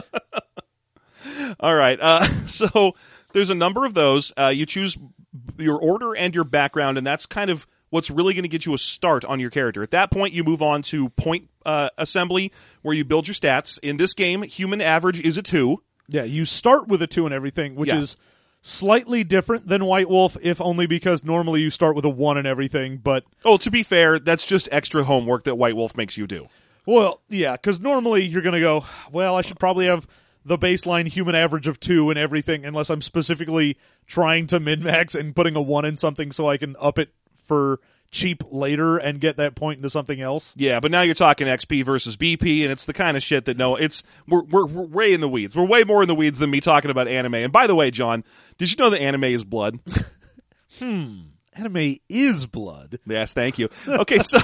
All right. Uh, so there's a number of those. Uh, you choose your order and your background, and that's kind of what's really going to get you a start on your character. At that point, you move on to point uh, assembly, where you build your stats. In this game, human average is a two. Yeah, you start with a two and everything, which yeah. is slightly different than White Wolf, if only because normally you start with a one and everything, but... Oh, to be fair, that's just extra homework that White Wolf makes you do. Well, yeah, because normally you're going to go, well, I should probably have the baseline human average of two and everything, unless I'm specifically trying to min-max and putting a one in something so I can up it for cheap later and get that point into something else. Yeah, but now you're talking X P versus B P, and it's the kind of shit that no, it's we're we're, we're way in the weeds. We're way more in the weeds than me talking about anime. And by the way, John, did you know that anime is blood? hmm. Anime is blood. Yes, thank you. Okay, so...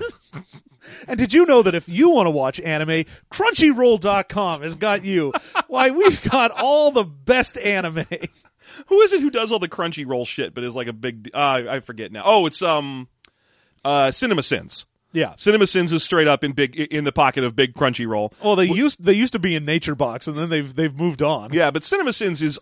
And did you know that if you want to watch anime, Crunchyroll dot com has got you? Why, we've got all the best anime. Who is it who does all the Crunchyroll shit, but is like a big... Uh, I forget now. Oh, it's... um. Uh, CinemaSins. Yeah, CinemaSins is straight up in big in the pocket of big Crunchyroll. Well, they used they used to be in NatureBox, and then they've they've moved on. Yeah, but CinemaSins is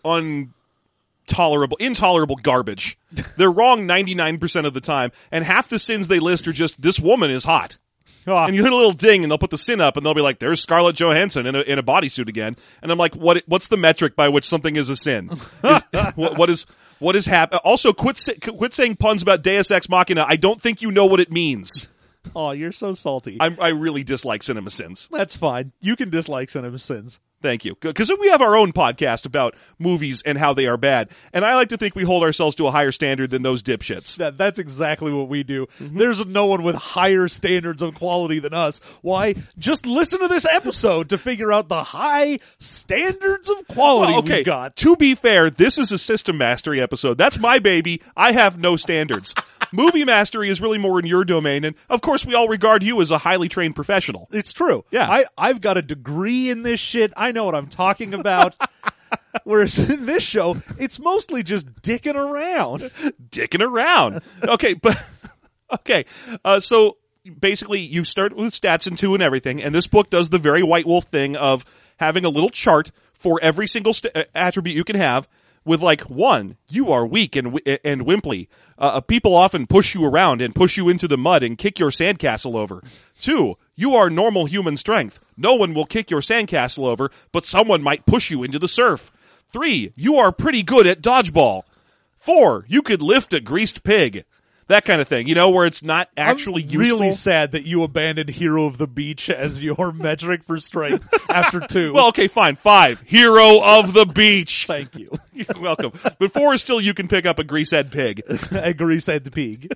intolerable, intolerable garbage. They're wrong ninety-nine percent of the time, and half the sins they list are just this woman is hot. Ah. And you hit a little ding, and they'll put the sin up, and they'll be like, "There's Scarlett Johansson in a in a bodysuit again." And I'm like, "What? What's the metric by which something is a sin? Is, what, what is?" What is happening? Also, quit quit saying puns about Deus Ex Machina. I don't think you know what it means. Oh, you're so salty. I'm, I really dislike CinemaSins. That's fine. You can dislike CinemaSins. Thank you. Because we have our own podcast about movies and how they are bad. And I like to think we hold ourselves to a higher standard than those dipshits. That, that's exactly what we do. Mm-hmm. There's no one with higher standards of quality than us. Why? Just listen to this episode to figure out the high standards of quality well, okay. we've got. To be fair, this is a system mastery episode. That's my baby. I have no standards. Movie mastery is really more in your domain. And, of course, we all regard you as a highly trained professional. It's true. Yeah. I, I've got a degree in this shit. I know what I'm talking about. Whereas in this show, it's mostly just dicking around. Dicking around. Okay, but okay. Uh, so basically, you start with stats in two and everything, and this book does the very White Wolf thing of having a little chart for every single st- attribute you can have. With like one, you are weak and and wimply. Uh, people often push you around and push you into the mud and kick your sandcastle over. Two, you are normal human strength. No one will kick your sandcastle over, but someone might push you into the surf. Three, you are pretty good at dodgeball. Four, you could lift a greased pig. That kind of thing, you know, where it's not actually I'm useful. Really sad that you abandoned Hero of the Beach as your metric for strength after two. Well, okay, fine. Five, Hero of the Beach. Thank you. You're welcome. But four is still you can pick up a greasehead pig. A greasehead pig.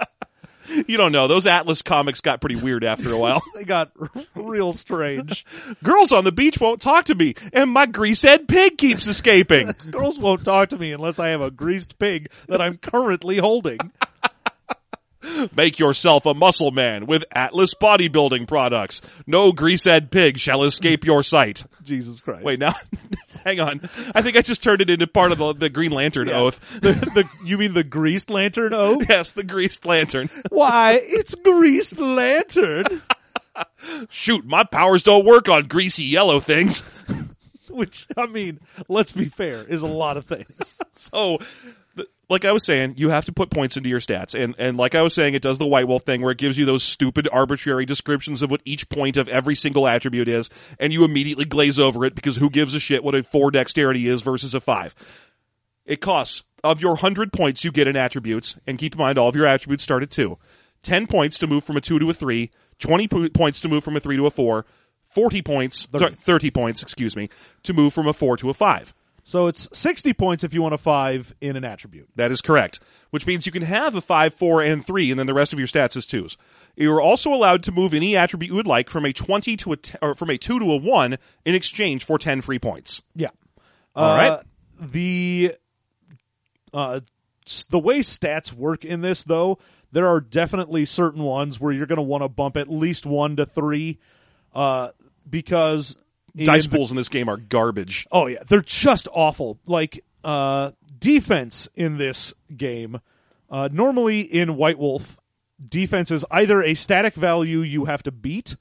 You don't know. Those Atlas comics got pretty weird after a while. They got r- real strange. Girls on the beach won't talk to me, and my greasehead pig keeps escaping. Girls won't talk to me unless I have a greased pig that I'm currently holding. Make yourself a muscle man with Atlas bodybuilding products. No greasehead pig shall escape your sight. Jesus Christ. Wait, now, hang on. I think I just turned it into part of the, the Green Lantern Yeah. oath. The, the, you mean the Greased Lantern oath? Yes, the Greased Lantern. Why, it's Greased Lantern. Shoot, my powers don't work on greasy yellow things. Which, I mean, let's be fair, is a lot of things. So, the, like I was saying, you have to put points into your stats. And, and like I was saying, it does the White Wolf thing where it gives you those stupid arbitrary descriptions of what each point of every single attribute is, and you immediately glaze over it because who gives a shit what a four dexterity is versus a five. It costs, of your one hundred points you get in attributes, and keep in mind all of your attributes start at two, ten points to move from a two to a three, twenty po- points to move from a three to a four, forty points, thirty. Sorry, thirty points, excuse me, to move from a four to a five. So it's sixty points if you want a five in an attribute. That is correct, which means you can have a five, four, and three, and then the rest of your stats is twos. You're also allowed to move any attribute you would like from a twenty to a t- or from a two to a one in exchange for ten free points. Yeah. All uh, right. the uh, the way stats work in this, though, there are definitely certain ones where you're going to want to bump at least one to three, uh, because dice in pools in this game are garbage. Oh yeah, they're just awful. Like uh, defense in this game, uh, normally in White Wolf, defense is either a static value you have to beat,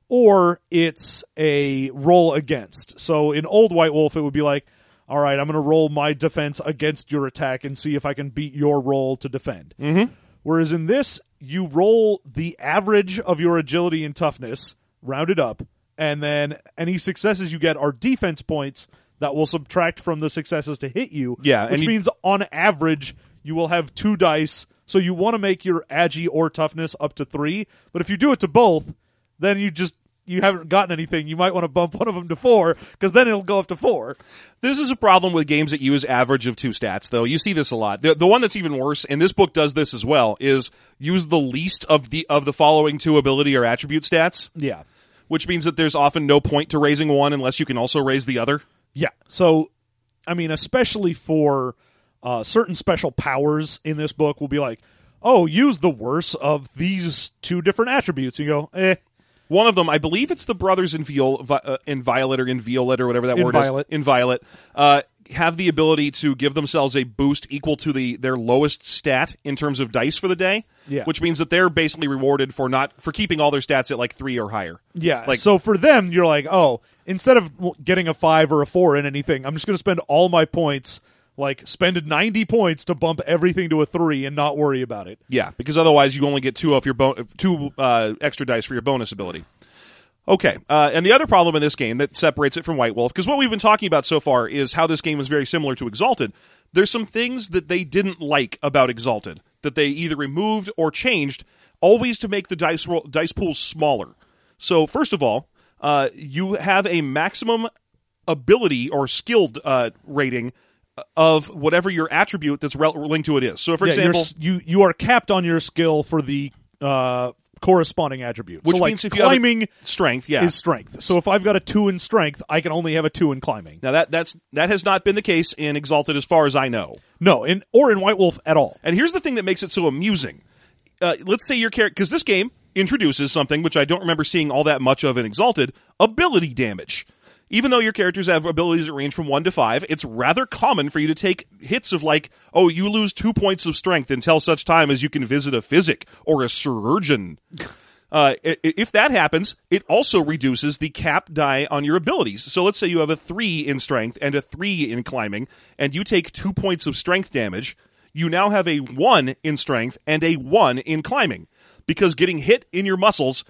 or it's a roll against. So in old White Wolf, it would be like, all right, I'm going to roll my defense against your attack and see if I can beat your roll to defend. Mm-hmm. Whereas in this, you roll the average of your agility and toughness, rounded up, and then any successes you get are defense points that will subtract from the successes to hit you. Yeah, which and you- means on average, you will have two dice. So you want to make your agi or toughness up to three, but if you do it to both, then you just you haven't gotten anything. You might want to bump one of them to four, because then it'll go up to four. This is a problem with games that use average of two stats, though. You see this a lot. The, the one that's even worse, and this book does this as well, is use the least of the of the following two ability or attribute stats, Yeah. which means that there's often no point to raising one unless you can also raise the other. Yeah. So, I mean, especially for uh, certain special powers in this book will be like, oh, use the worst of these two different attributes. You go, eh. One of them, I believe it's the brothers in, Viol, uh, in Violet or in Violet or whatever that In word Violet. is. In Violet. Uh, have the ability to give themselves a boost equal to the their lowest stat in terms of dice for the day. Yeah. Which means that they're basically rewarded for not for keeping all their stats at like three or higher. Yeah. Like- so for them, you're like, oh, instead of getting a five or a four in anything, I'm just going to spend all my points, like spend ninety points to bump everything to a three and not worry about it. Yeah, because otherwise you only get two of your bo- two uh, extra dice for your bonus ability. Okay, uh, and the other problem in this game that separates it from White Wolf, because what we've been talking about so far is how this game is very similar to Exalted. There's some things that they didn't like about Exalted that they either removed or changed, always to make the dice roll, dice pools smaller. So first of all, uh, you have a maximum ability or skilled uh, rating of whatever your attribute that's rel- linked to it is. So, for Yeah, you're example, s- you you are capped on your skill for the uh, corresponding attribute. which so, like, means if you have a- climbing strength, yeah. is strength. So if I've got a two in strength, I can only have a two in climbing. Now that that's that has not been the case in Exalted as far as I know. No, in or in White Wolf at all. And here's the thing that makes it so amusing. Uh, let's say your character, because this game introduces something which I don't remember seeing all that much of in Exalted, ability damage. Even though your characters have abilities that range from one to five, it's rather common for you to take hits of like, oh, you lose two points of strength until such time as you can visit a physic or a surgeon. Uh, i- if that happens, it also reduces the cap die on your abilities. So let's say you have a three in strength and a three in climbing, and you take two points of strength damage. You now have a one in strength and a one in climbing, because getting hit in your muscles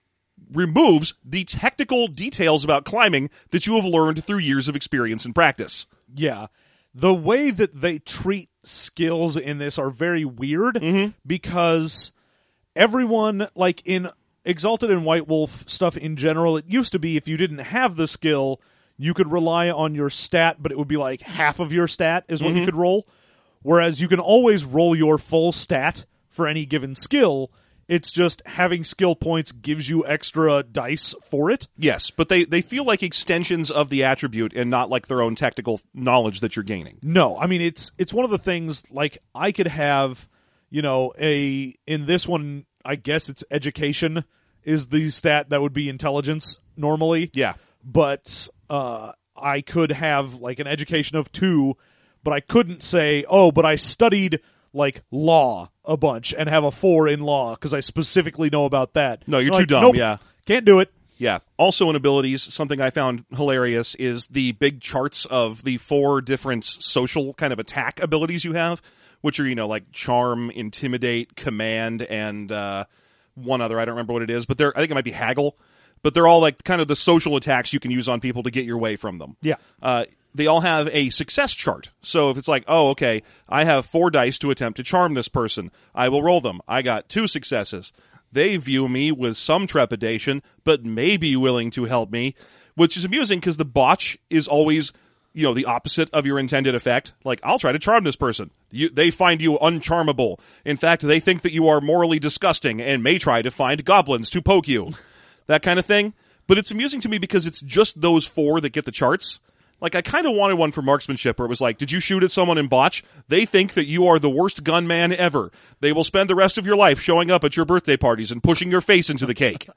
removes the technical details about climbing that you have learned through years of experience and practice. Yeah. The way that they treat skills in this are very weird Mm-hmm. because everyone, like in Exalted and White Wolf stuff in general, it used to be if you didn't have the skill, you could rely on your stat, but it would be like half of your stat is what Mm-hmm. you could roll. Whereas you can always roll your full stat for any given skill. It's just having skill points gives you extra dice for it. Yes, but they, they feel like extensions of the attribute and not like their own technical knowledge that you're gaining. No, I mean it's it's one of the things, like I could have, you know, a in this one I guess it's education is the stat that would be intelligence normally. Yeah. But uh I could have like an education of two, but I couldn't say, "Oh, but I studied like law a bunch and have a four in law because I specifically know about that." No, you're Like, too dumb, nope, yeah. Can't do it. Yeah. Also in abilities, something I found hilarious is the big charts of the four different social kind of attack abilities you have, which are, you know, like charm, intimidate, command, and uh, one other. I don't remember what it is, but they're, I think it might be haggle. But they're all like kind of the social attacks you can use on people to get your way from them. Yeah. Uh, they all have a success chart. So if it's like, oh, okay, I have four dice to attempt to charm this person, I will roll them. I got two successes. They view me with some trepidation, but may be willing to help me, which is amusing because the botch is always, you know, the opposite of your intended effect. Like, I'll try to charm this person. You, they find you uncharmable. In fact, they think that you are morally disgusting and may try to find goblins to poke you. That kind of thing. But it's amusing to me because it's just those four that get the charts. Like, I kind of wanted one for marksmanship where it was like, did you shoot at someone in botch? They think that you are the worst gunman ever. They will spend the rest of your life showing up at your birthday parties and pushing your face into the cake.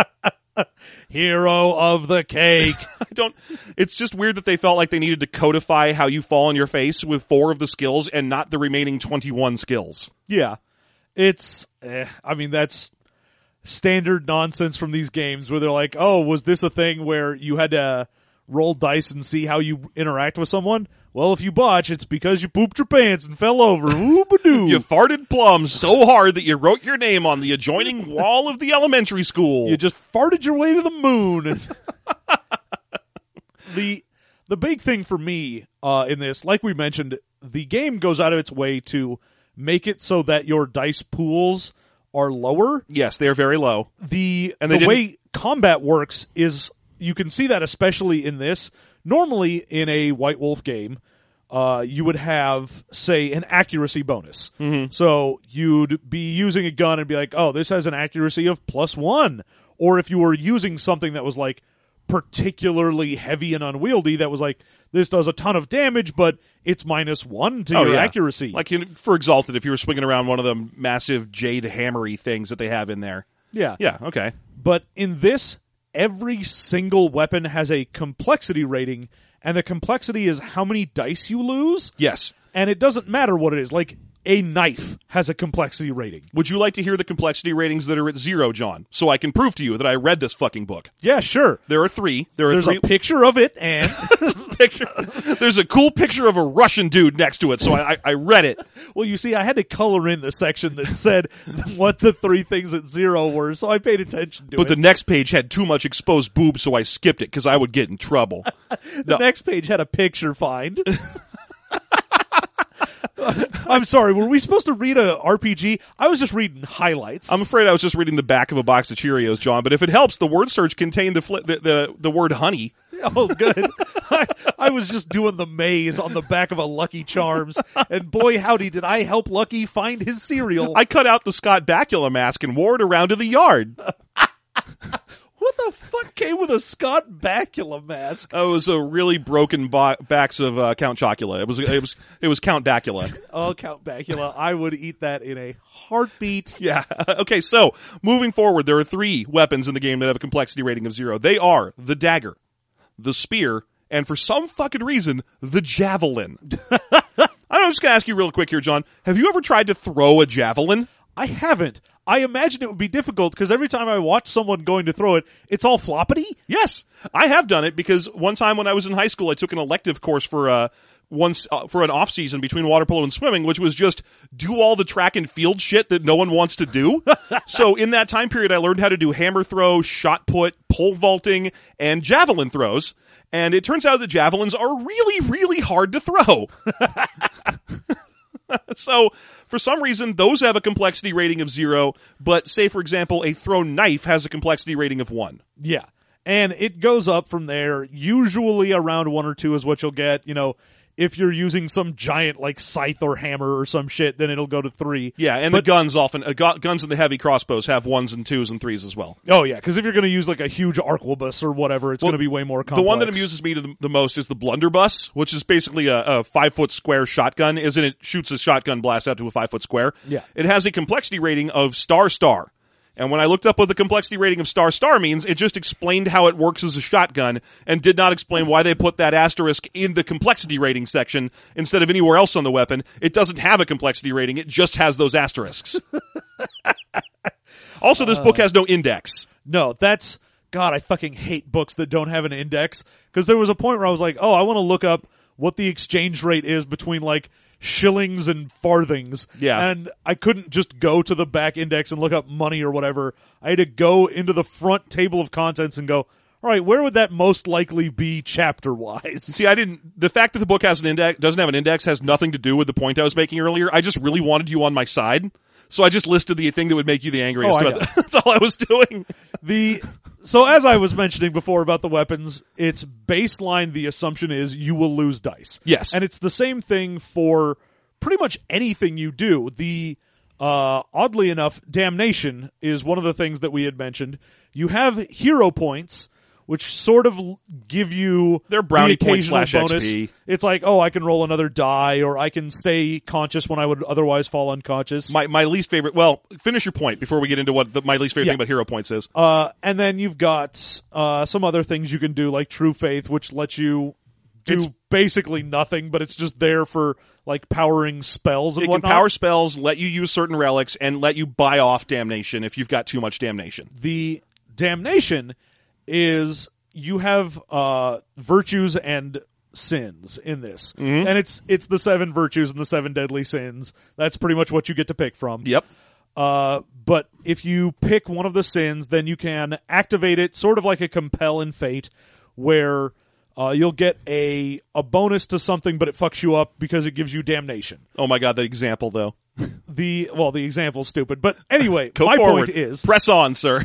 Hero of the cake. I don't, it's just weird that they felt like they needed to codify how you fall on your face with four of the skills and not the remaining twenty-one skills. Yeah. It's, eh, I mean, that's standard nonsense from these games where they're like, oh, was this a thing where you had to roll dice and see how you interact with someone? Well, if you botch, it's because you pooped your pants and fell over. Ooh-ba-doo. You farted plums so hard that you wrote your name on the adjoining wall of the elementary school. You just farted your way to the moon. the the big thing for me uh, in this, like we mentioned, the game goes out of its way to make it so that your dice pools are lower. Yes, they are very low. The, and they the way combat works is, you can see that especially in this. Normally, in a White Wolf game, uh, you would have, say, an accuracy bonus. Mm-hmm. So you'd be using a gun and be like, oh, this has an accuracy of plus one. Or if you were using something that was like particularly heavy and unwieldy, that was like, this does a ton of damage, but it's minus one to oh, your yeah. accuracy. Like in, for Exalted, if you were swinging around one of the massive jade hammery things that they have in there. Yeah. Yeah, okay. But in this, every single weapon has a complexity rating, and the complexity is how many dice you lose. Yes. And it doesn't matter what it is. Like, a knife has a complexity rating. Would you like to hear the complexity ratings that are at zero, John? So I can prove to you that I read this fucking book. Yeah, sure. There are three. There are There's three. a picture of it, and picture. There's a cool picture of a Russian dude next to it, so I, I, I read it. Well, you see, I had to color in the section that said what the three things at zero were, so I paid attention to but it. But the next page had too much exposed boob, so I skipped it because I would get in trouble. the no. next page had a picture find. I'm sorry, were we supposed to read a R P G? I was just reading highlights. I'm afraid I was just reading the back of a box of Cheerios, John, but if it helps, the word search contained the fl- the, the, the word honey. Oh, good. I, I was just doing the maze on the back of a Lucky Charms, and boy, howdy, did I help Lucky find his cereal. I cut out the Scott Bakula mask and wore it around to the yard. What the fuck came with a Scott Bakula mask? It was a really broken bo- backs of uh, Count Chocula. It was it was it was Count Bakula. Oh, Count Bakula! I would eat that in a heartbeat. Yeah. Okay. So moving forward, there are three weapons in the game that have a complexity rating of zero. They are the dagger, the spear, and for some fucking reason, the javelin. I'm just gonna ask you real quick here, John. Have you ever tried to throw a javelin? I haven't. I imagine it would be difficult because every time I watch someone going to throw it, it's all floppity. Yes, I have done it because one time when I was in high school, I took an elective course for uh, once uh, for an off season between water polo and swimming, which was just do all the track and field shit that no one wants to do. So in that time period, I learned how to do hammer throw, shot put, pole vaulting, and javelin throws. And it turns out that javelins are really, really hard to throw. So, for some reason, those have a complexity rating of zero, but say, for example, a thrown knife has a complexity rating of one. Yeah. And it goes up from there. Usually around one or two is what you'll get. You know, if you're using some giant, like, scythe or hammer or some shit, then it'll go to three. Yeah, and but, the guns often, uh, gu- guns and the heavy crossbows have ones and twos and threes as well. Oh, yeah, because if you're going to use, like, a huge arquebus or whatever, it's well, going to be way more complex. The one that amuses me to the, the most is the blunderbuss, which is basically a, a five-foot square shotgun, isn't it? Shoots a shotgun blast out to a five-foot square. Yeah. It has a complexity rating of star star. And when I looked up what the complexity rating of star star means, it just explained how it works as a shotgun and did not explain why they put that asterisk in the complexity rating section instead of anywhere else on the weapon. It doesn't have a complexity rating. It just has those asterisks. Also, this uh, book has no index. No, that's... God, I fucking hate books that don't have an index. Because there was a point where I was like, oh, I want to look up what the exchange rate is between, like, shillings and farthings. Yeah. And I couldn't just go to the back index and look up money or whatever. I had to go into the front table of contents and go, all right, where would that most likely be chapter-wise? See, I didn't... The fact that the book has an index, doesn't have an index has nothing to do with the point I was making earlier. I just really wanted you on my side. So I just listed the thing that would make you the angriest. Oh, about That's all I was doing. The... So as I was mentioning before about the weapons, it's baseline, the assumption is you will lose dice. Yes. And it's the same thing for pretty much anything you do. The, uh, oddly enough, damnation is one of the things that we had mentioned. You have hero points, which sort of l- give you They're brownie the point occasional slash bonus. X P. It's like, oh, I can roll another die, or I can stay conscious when I would otherwise fall unconscious. My my least favorite. Well, finish your point before we get into what the, my least favorite Yeah. thing about hero points is. Uh, and then you've got uh, some other things you can do, like True Faith, which lets you do It's- basically nothing, but it's just there for like powering spells and It can whatnot. power spells, let you use certain relics, and let you buy off damnation if you've got too much damnation. The damnation is you have uh, virtues and sins in this, Mm-hmm. and it's it's the seven virtues and the seven deadly sins. That's pretty much what you get to pick from. Yep. Uh, but if you pick one of the sins, then you can activate it, sort of like a compel in Fate, where uh, you'll get a a bonus to something, but it fucks you up because it gives you damnation. Oh my god, the example though. The well, the example's stupid, but anyway, Go my forward. point is Press on, sir.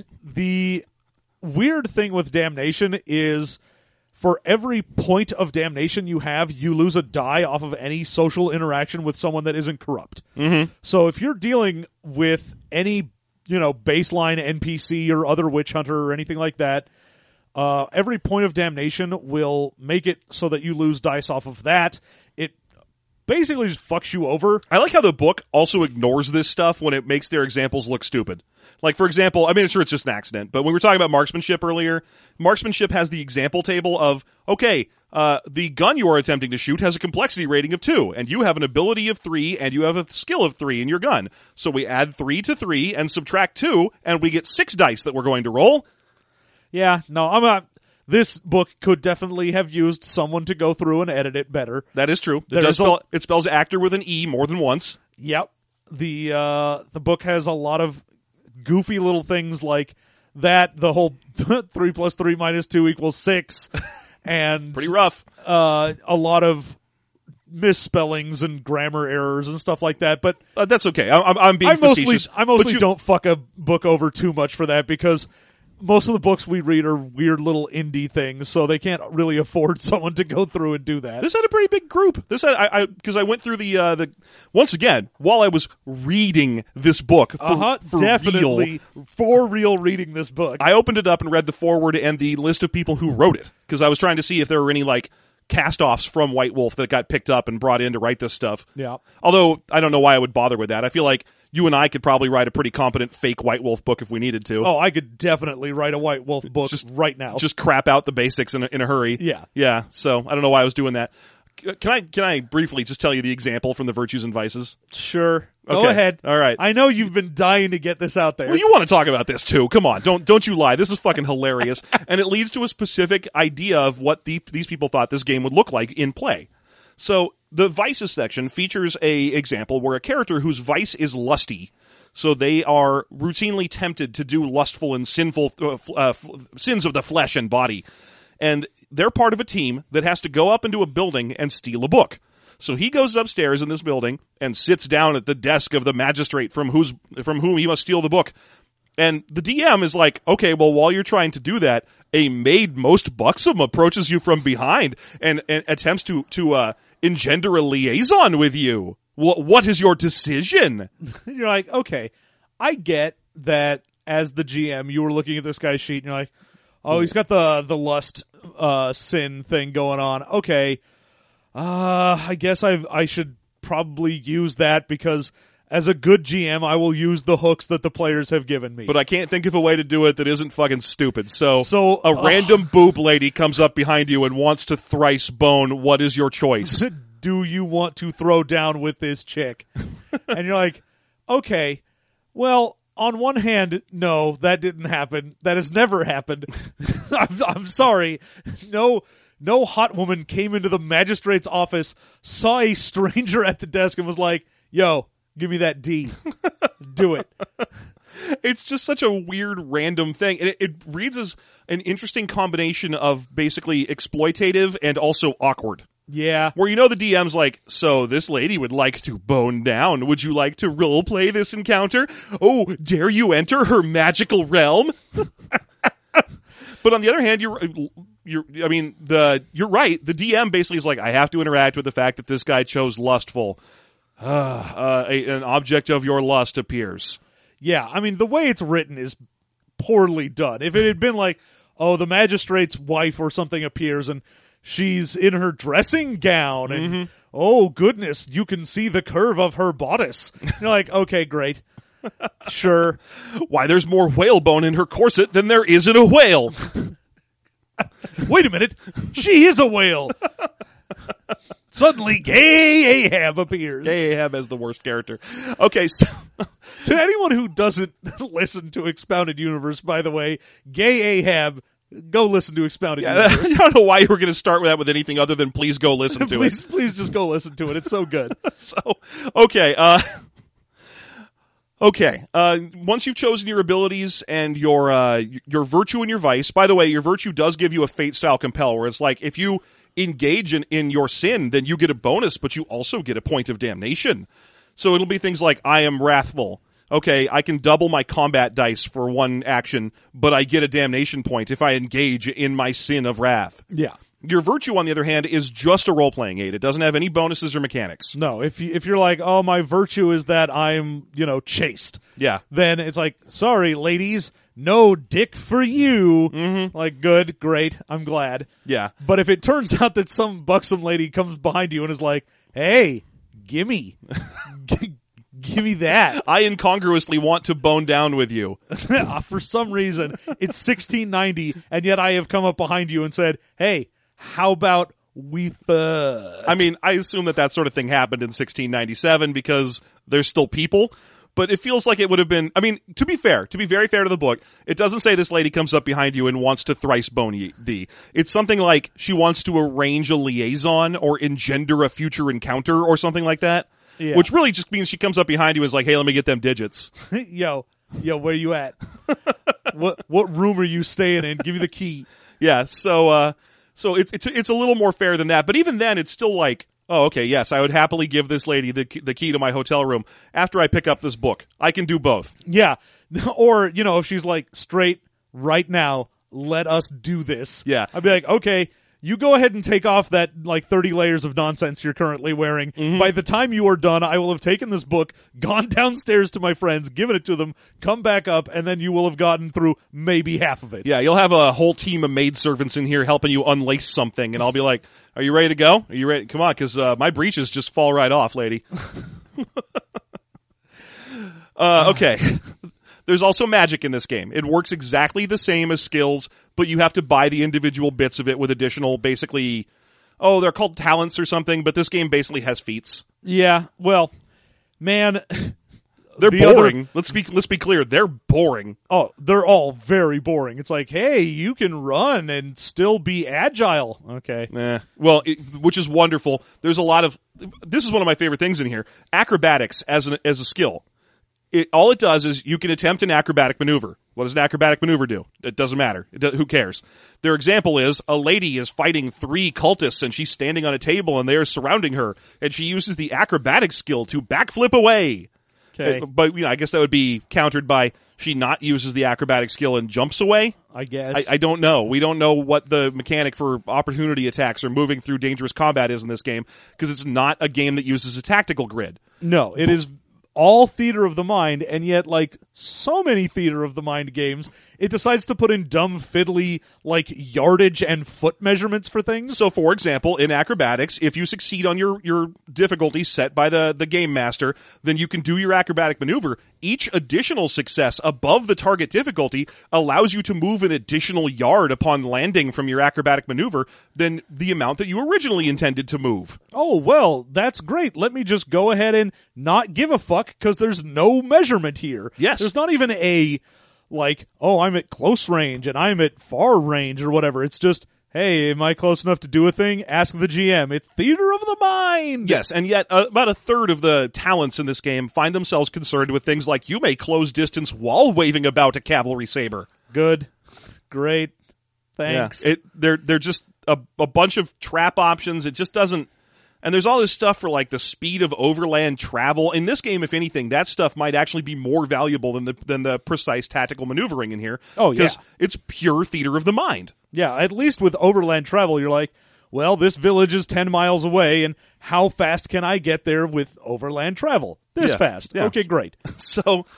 the weird thing with damnation is for every point of damnation you have, you lose a die off of any social interaction with someone that isn't corrupt. Mm-hmm. So if you're dealing with any, you know, baseline N P C or other witch hunter or anything like that, uh, every point of damnation will make it so that you lose dice off of that. It basically just fucks you over. I like how the book also ignores this stuff when it makes their examples look stupid. Like, for example, I mean, sure, it's just an accident, but when we were talking about marksmanship earlier, marksmanship has the example table of, okay, uh, the gun you are attempting to shoot has a complexity rating of two, and you have an ability of three, and you have a skill of three in your gun. So we add three to three and subtract two, and we get six dice that we're going to roll. Yeah, no, I'm not. This book could definitely have used someone to go through and edit it better. That is true. It There does is a- spell, it spells actor with an E more than once. Yep. The uh the book has a lot of goofy little things like that, the whole three plus three minus two equals six, and Pretty rough. uh a lot of misspellings and grammar errors and stuff like that. But Uh, that's okay. I, I'm, I'm being I mostly facetious. I mostly but you- don't fuck a book over too much for that, because most of the books we read are weird little indie things, so they can't really afford someone to go through and do that. This had a pretty big group. This had I because I, I went through the uh, the once again while I was reading this book for, uh-huh, for definitely real. for real reading this book. I opened it up and read the foreword and the list of people who wrote it because I was trying to see if there were any like cast-offs from White Wolf that got picked up and brought in to write this stuff. Yeah. Although I don't know why I would bother with that. I feel like you and I could probably write a pretty competent fake White Wolf book if we needed to. Oh, I could definitely write a White Wolf book Just- right now. Just crap out the basics in a, in a hurry. Yeah. Yeah. So I don't know why I was doing that. C- Can I can I briefly just tell you the example from the Virtues and Vices? Sure. Go Okay. ahead. All right. I know you've been dying to get this out there. Well, you want to talk about this too. Come on. Don't don't you lie. This is fucking hilarious. And it leads to a specific idea of what the, these people thought this game would look like in play. So the Vices section features a example where a character whose vice is lusty, so they are routinely tempted to do lustful and sinful uh, f- uh, f- sins of the flesh and body. And they're part of a team that has to go up into a building and steal a book. So he goes upstairs in this building and sits down at the desk of the magistrate from whose from whom he must steal the book. And the D M is like, okay, well, while you're trying to do that, a maid most buxom approaches you from behind and, and attempts to to uh, engender a liaison with you. What what is your decision? You're like, okay, I get that as the G M, you were looking at this guy's sheet and you're like, oh, he's got the the lust uh, sin thing going on. Okay, uh, I guess I I should probably use that because as a good G M, I will use the hooks that the players have given me. But I can't think of a way to do it that isn't fucking stupid. So, So, a uh, random boob lady comes up behind you and wants to thrice bone. What is your choice? Do you want to throw down with this chick? And you're like, okay, well, on one hand, no, that didn't happen. That has never happened. I'm, I'm sorry. No, no hot woman came into the magistrate's office, saw a stranger at the desk, and was like, yo, give me that D. Do it. It's just such a weird, random thing. And it, it reads as an interesting combination of basically exploitative and also awkward. Yeah. Where you know the D M's like, so this lady would like to bone down. Would you like to roleplay this encounter? Oh, dare you enter her magical realm? But on the other hand, you're, you're, I mean, the you're right. The D M basically is like, I have to interact with the fact that this guy chose lustful. Uh, uh, a, an object of your lust appears. Yeah, I mean, the way it's written is poorly done. If it had been like, oh, the magistrate's wife or something appears and she's in her dressing gown and Mm-hmm. oh goodness, you can see the curve of her bodice. You're like, okay, great. Sure. Why, there's more whalebone in her corset than there is in a whale. Wait a minute. She is a whale. Suddenly, gay Ahab appears. Gay Ahab as the worst character. Okay, so To anyone who doesn't listen to Expounded Universe, by the way, gay Ahab, go listen to Expounded I Universe. don't know why you were going to start with that with anything other than please go listen to please, it. please just go listen to it. It's so good. So, okay, uh, okay. Uh, once you've chosen your abilities and your uh, your virtue and your vice. By the way, your virtue does give you a fate style compel, where it's like if you engage in, in your sin, then you get a bonus, but you also get a point of damnation. So it'll be things like I am wrathful. Okay, I can double my combat dice for one action, but I get a damnation point if I engage in my sin of wrath. Yeah. Your virtue, on the other hand, is just a role-playing aid. It doesn't have any bonuses or mechanics. No, if you, if you're like, oh, my virtue is that I'm, you know, chaste. Yeah. Then it's like, sorry, ladies, no dick for you. Mm-hmm. Like, good, great, I'm glad. Yeah. But if it turns out that some buxom lady comes behind you and is like, hey, gimme, G- gimme that. I incongruously want to bone down with you. For some reason, it's sixteen ninety, and yet I have come up behind you and said, hey, how about we fuck? I mean, I assume that that sort of thing happened in sixteen ninety-seven because there's still people. But it feels like it would have been, I mean, to be fair, to be very fair to the book, it doesn't say this lady comes up behind you and wants to thrice bone ye- thee. It's something like she wants to arrange a liaison or engender a future encounter or something like that. Yeah. Which really just means she comes up behind you and is like, hey, let me get them digits. yo, yo, where you at? what what room are you staying in? Give me the key. Yeah, so, uh, so it's, it's, it's a little more fair than that. But even then, it's still like, oh, okay, yes, I would happily give this lady the the key to my hotel room after I pick up this book. I can do both. Yeah. Or, you know, if she's like, straight, right now, let us do this. Yeah. I'd be like, okay, you go ahead and take off that, like, thirty layers of nonsense you're currently wearing. Mm-hmm. By the time you are done, I will have taken this book, gone downstairs to my friends, given it to them, come back up, and then you will have gotten through maybe half of it. Yeah, you'll have a whole team of maidservants in here helping you unlace something, and I'll be like, are you ready to go? Are you ready? Come on, because uh, my breeches just fall right off, lady. uh, okay. There's also magic in this game. It works exactly the same as skills, but you have to buy the individual bits of it with additional, basically, oh, they're called talents or something, but this game basically has feats. Yeah, well, man... They're the boring. Other, let's be let's be clear. They're boring. Oh, they're all very boring. It's like, hey, you can run and still be agile. Okay. Eh. Well, it, which is wonderful. There's a lot of. This is one of my favorite things in here. Acrobatics as an as a skill. It, all it does is you can attempt an acrobatic maneuver. What does an acrobatic maneuver do? It doesn't matter. It do, who cares? Their example is a lady is fighting three cultists and she's standing on a table and they are surrounding her and she uses the acrobatic skill to backflip away. Okay. But, you know, I guess that would be countered by she not uses the acrobatic skill and jumps away. I guess. I, I don't know. We don't know what the mechanic for opportunity attacks or moving through dangerous combat is in this game because it's not a game that uses a tactical grid. No, it is all theater of the mind, and yet, like so many theater of the mind games, it decides to put in dumb, fiddly, like, yardage and foot measurements for things. So, for example, in acrobatics, if you succeed on your, your difficulty set by the, the game master, then you can do your acrobatic maneuver. Each additional success above the target difficulty allows you to move an additional yard upon landing from your acrobatic maneuver than the amount that you originally intended to move. Oh, well, that's great. Let me just go ahead and not give a fuck, because there's no measurement here. Yes. There's not even a, like, oh, I'm at close range and I'm at far range or whatever. It's just, hey, am I close enough to do a thing? Ask the G M. It's theater of the mind. Yes, and yet uh, about a third of the talents in this game find themselves concerned with things like you may close distance while waving about a cavalry saber. Good. Great. Thanks. Yeah. It, they're, they're just a, a bunch of trap options. It just doesn't... And there's all this stuff for, like, the speed of overland travel. In this game, if anything, that stuff might actually be more valuable than the than the precise tactical maneuvering in here. Oh, yeah. Because it's pure theater of the mind. Yeah, at least with overland travel, you're like, well, this village is ten miles away, and how fast can I get there with overland travel? This Yeah. fast. Yeah. Okay, great. So,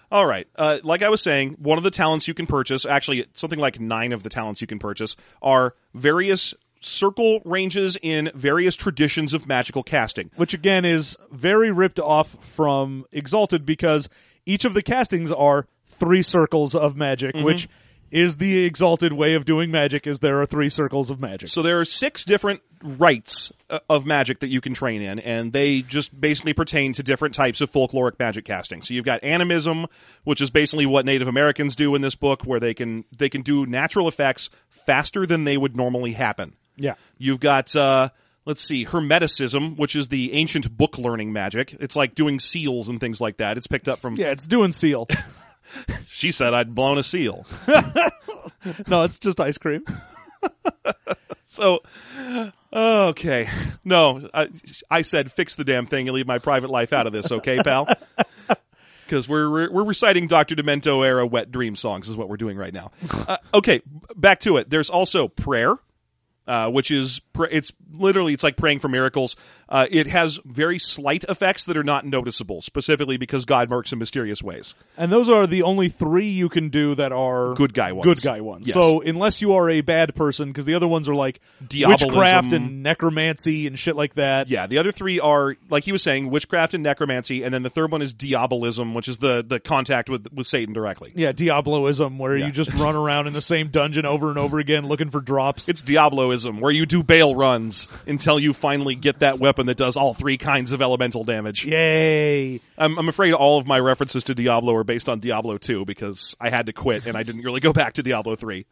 All right. Uh, like I was saying, one of the talents you can purchase, actually something like nine of the talents you can purchase, are various circle ranges in various traditions of magical casting. Which, again, is very ripped off from Exalted because each of the castings are three circles of magic, mm-hmm. which is the Exalted way of doing magic, is there are three circles of magic. So there are six different rites of magic that you can train in, and they just basically pertain to different types of folkloric magic casting. So you've got animism, which is basically what Native Americans do in this book, where they can they can do natural effects faster than they would normally happen. Yeah. You've got, uh, let's see, Hermeticism, which is the ancient book learning magic. It's like doing seals and things like that. It's picked up from... Yeah, it's doing seal. She said I'd blown a seal. No, it's just ice cream. So, okay. No, I, I said fix the damn thing and leave my private life out of this, okay, pal? Because we're, we're we're reciting Doctor Demento era wet dream songs is what we're doing right now. Uh, okay, back to it. There's also prayer. Uh, which is, pr- it's literally, it's like praying for miracles. Uh, it has very slight effects that are not noticeable, specifically because God works in mysterious ways. And those are the only three you can do that are good guy ones. Good guy ones. Yes. So unless you are a bad person, because the other ones are like Diabolism. witchcraft and necromancy and shit like that. Yeah, the other three are, like he was saying, witchcraft and necromancy, and then the third one is diabolism, which is the, the contact with, with Satan directly. Yeah, Diabloism, where Yeah. you just run around in the same dungeon over and over again looking for drops. It's Diabloism, where you do bail runs until you finally get that weapon that does all three kinds of elemental damage. Yay! I'm, I'm afraid all of my references to Diablo are based on Diablo two because I had to quit and I didn't really go back to Diablo three.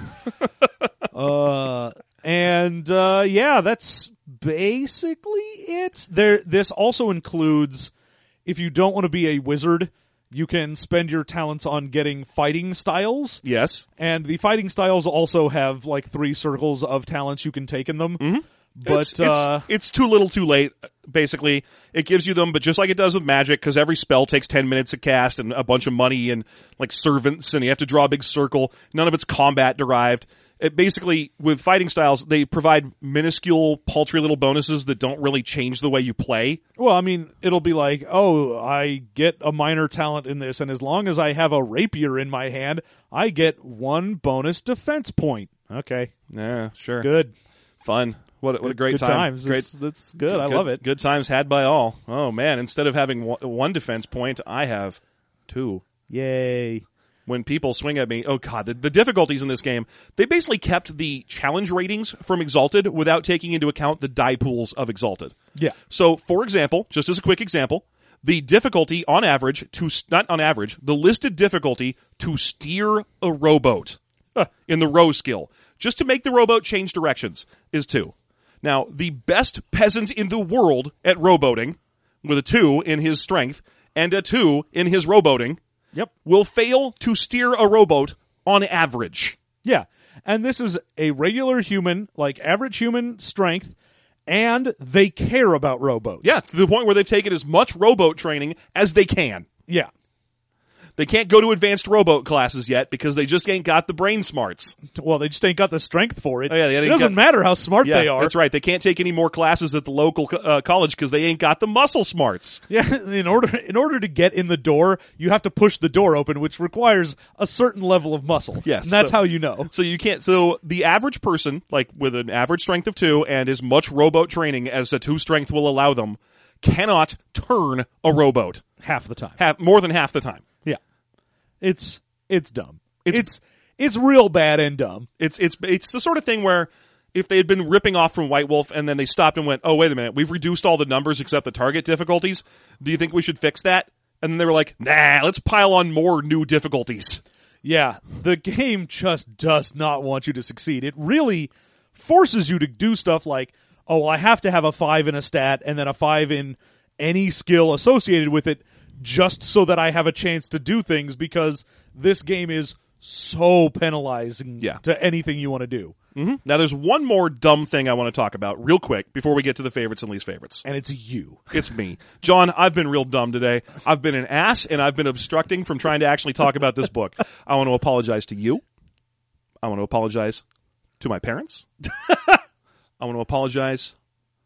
uh, and uh, yeah, that's basically it. There, this also includes, if you don't want to be a wizard, you can spend your talents on getting fighting styles. Yes. And the fighting styles also have like three circles of talents you can take in them. Mm-hmm. But it's, uh, it's, it's too little too late, basically. It gives you them, but just like it does with magic, because every spell takes ten minutes to cast and a bunch of money and like servants, and you have to draw a big circle. None of it's combat derived. It basically, with fighting styles, they provide minuscule, paltry little bonuses that don't really change the way you play. Well, I mean, it'll be like, oh, I get a minor talent in this, and as long as I have a rapier in my hand, I get one bonus defense point. Okay. Yeah, sure. Good. Fun. What, what a great good time. times. Great. It's, that's good. good. I love it. Good times had by all. Oh, man. Instead of having one defense point, I have two. Yay. When people swing at me, oh god, the, the difficulties in this game, they basically kept the challenge ratings from Exalted without taking into account the die pools of Exalted. Yeah. So, for example, just as a quick example, the difficulty on average, to not on average, the listed difficulty to steer a rowboat uh, in the row skill, just to make the rowboat change directions, is two. Now, the best peasant in the world at rowboating, with a two in his strength, and a two in his rowboating, Yep. will fail to steer a rowboat on average. Yeah. And this is a regular human, like average human strength, and they care about rowboats. Yeah, to the point where they've taken as much rowboat training as they can. Yeah. They can't go to advanced rowboat classes yet because they just ain't got the brain smarts. Well, they just ain't got the strength for it. Oh, yeah, they it ain't doesn't got- matter how smart Yeah, they are. that's right. They can't take any more classes at the local co- uh, college because they ain't got the muscle smarts. Yeah, in order in order to get in the door, you have to push the door open, which requires a certain level of muscle. Yes, and that's so- how you know. So you can't. So the average person, like with an average strength of two and as much rowboat training as a two strength will allow them, cannot turn a rowboat Half the time. half more than half the time. Yeah. It's it's dumb. It's- It's it's real bad and dumb. It's it's it's the sort of thing where if they had been ripping off from White Wolf and then they stopped and went, oh wait a minute, we've reduced all the numbers except the target difficulties. Do you think we should fix that? And then they were like, nah, let's pile on more new difficulties. Yeah, the game just does not want you to succeed. It really forces you to do stuff like, oh, well, I have to have a five in a stat and then a five in any skill associated with it just so that I have a chance to do things, because this game is so penalizing Yeah. to anything you want to do. Mm-hmm. Now, there's one more dumb thing I want to talk about real quick before we get to the favorites and least favorites. And it's you. It's me. John, I've been real dumb today. I've been an ass, and I've been obstructing from trying to actually talk about this book. I want to apologize to you. I want to apologize to my parents. I want to apologize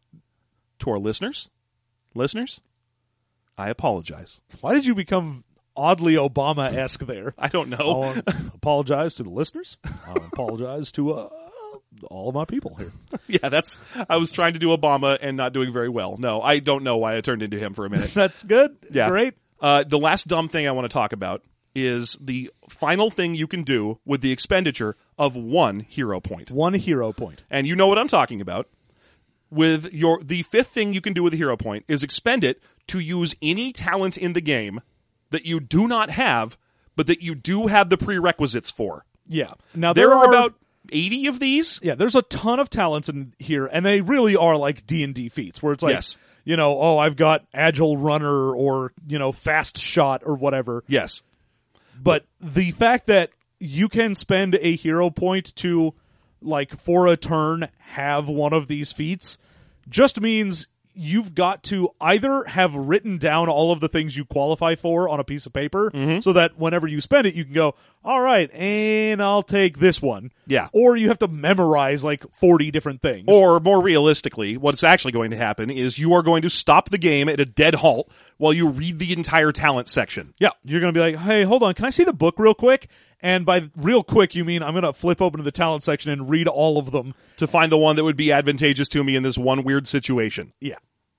to our listeners. Listeners, I apologize. Why did you become oddly Obama-esque there. I don't know. I'll apologize to the listeners. I'll apologize to uh, all of my people here. Yeah, that's. I was trying to do Obama and not doing very well. No, I don't know why I turned into him for a minute. That's good. Yeah. Great. Uh, the last dumb thing I want to talk about is the final thing you can do with the expenditure of one hero point. One hero point. And you know what I'm talking about. With your the fifth thing you can do with a hero point is expend it to use any talent in the game that you do not have, but that you do have the prerequisites for. Yeah. Now There, there, are, about eighty of these. Yeah, there's a ton of talents in here, and they really are like D and D feats, where it's like, Yes. you know, oh, I've got agile runner or, you know, fast shot or whatever. Yes. But the fact that you can spend a hero point to, like, for a turn, have one of these feats just means you've got to either have written down all of the things you qualify for on a piece of paper Mm-hmm. so that whenever you spend it, you can go, all right, and I'll take this one. Yeah. Or you have to memorize, like, forty different things. Or more realistically, what's actually going to happen is you are going to stop the game at a dead halt while you read the entire talent section. Yeah, you're going to be like, hey, hold on, can I see the book real quick? And by real quick, you mean I'm going to flip open to the talent section and read all of them. To find the one that would be advantageous to me in this one weird situation. Yeah.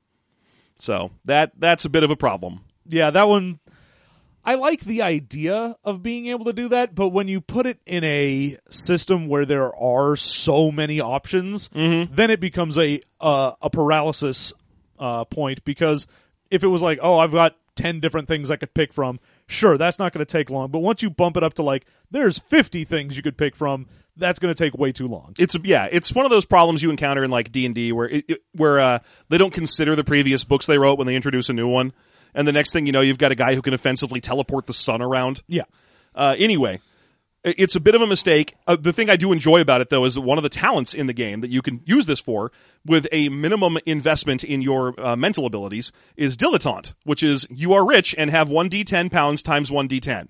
So that that's a bit of a problem. Yeah, that one, I like the idea of being able to do that, but when you put it in a system where there are so many options, Mm-hmm. then it becomes a uh, a paralysis uh, point, because if it was like, oh, I've got ten different things I could pick from, sure, that's not going to take long, but once you bump it up to like, there's fifty things you could pick from, that's going to take way too long. It's yeah, it's one of those problems you encounter in like D and D where it, it, where uh, they don't consider the previous books they wrote when they introduce a new one, and the next thing you know, you've got a guy who can offensively teleport the sun around. Yeah. Uh, anyway, it- it's a bit of a mistake. Uh, the thing I do enjoy about it, though, is that one of the talents in the game that you can use this for, with a minimum investment in your uh, mental abilities, is Dilettante, which is you are rich and have one d ten pounds times one d ten.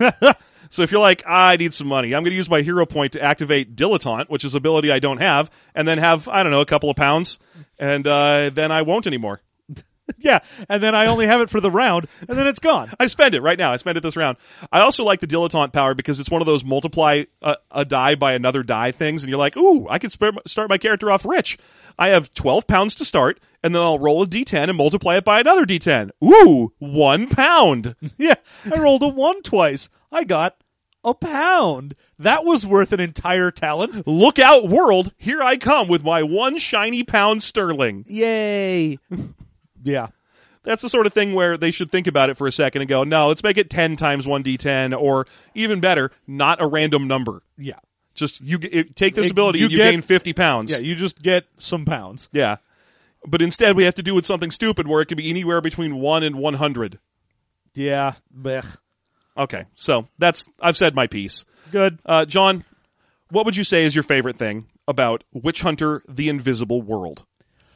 So if you're like, ah, I need some money, I'm going to use my hero point to activate Dilettante, which is an ability I don't have, and then have, I don't know, a couple of pounds, and uh, then I won't anymore. Yeah, and then I only have it for the round, and then it's gone. I spend it right now. I spend it this round. I also like the Dilettante power because it's one of those multiply a, a die by another die things, and you're like, ooh, I can sp- start my character off rich. I have twelve pounds to start, and then I'll roll a d ten and multiply it by another d ten. Ooh, one pound. Yeah, I rolled a one twice. I got a pound. That was worth an entire talent. Look out, world. Here I come with my one shiny pound sterling. Yay. Yeah. That's the sort of thing where they should think about it for a second and go, no, let's make it ten times one d ten, or even better, not a random number. Yeah. Just you it, take this It- ability you and you get- gain fifty pounds. Yeah, you just get some pounds. Yeah. But instead we have to do with something stupid where it can be anywhere between one and one hundred. Yeah. Blech. Okay, so that's I've said my piece. Good. Uh, John, what would you say is your favorite thing about Witch Hunter: The Invisible World?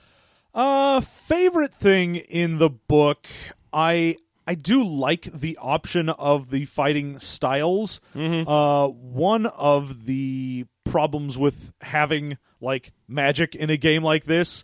Uh, favorite thing in the book, I I do like the option of the fighting styles. Mm-hmm. Uh, one of the problems with having like magic in a game like this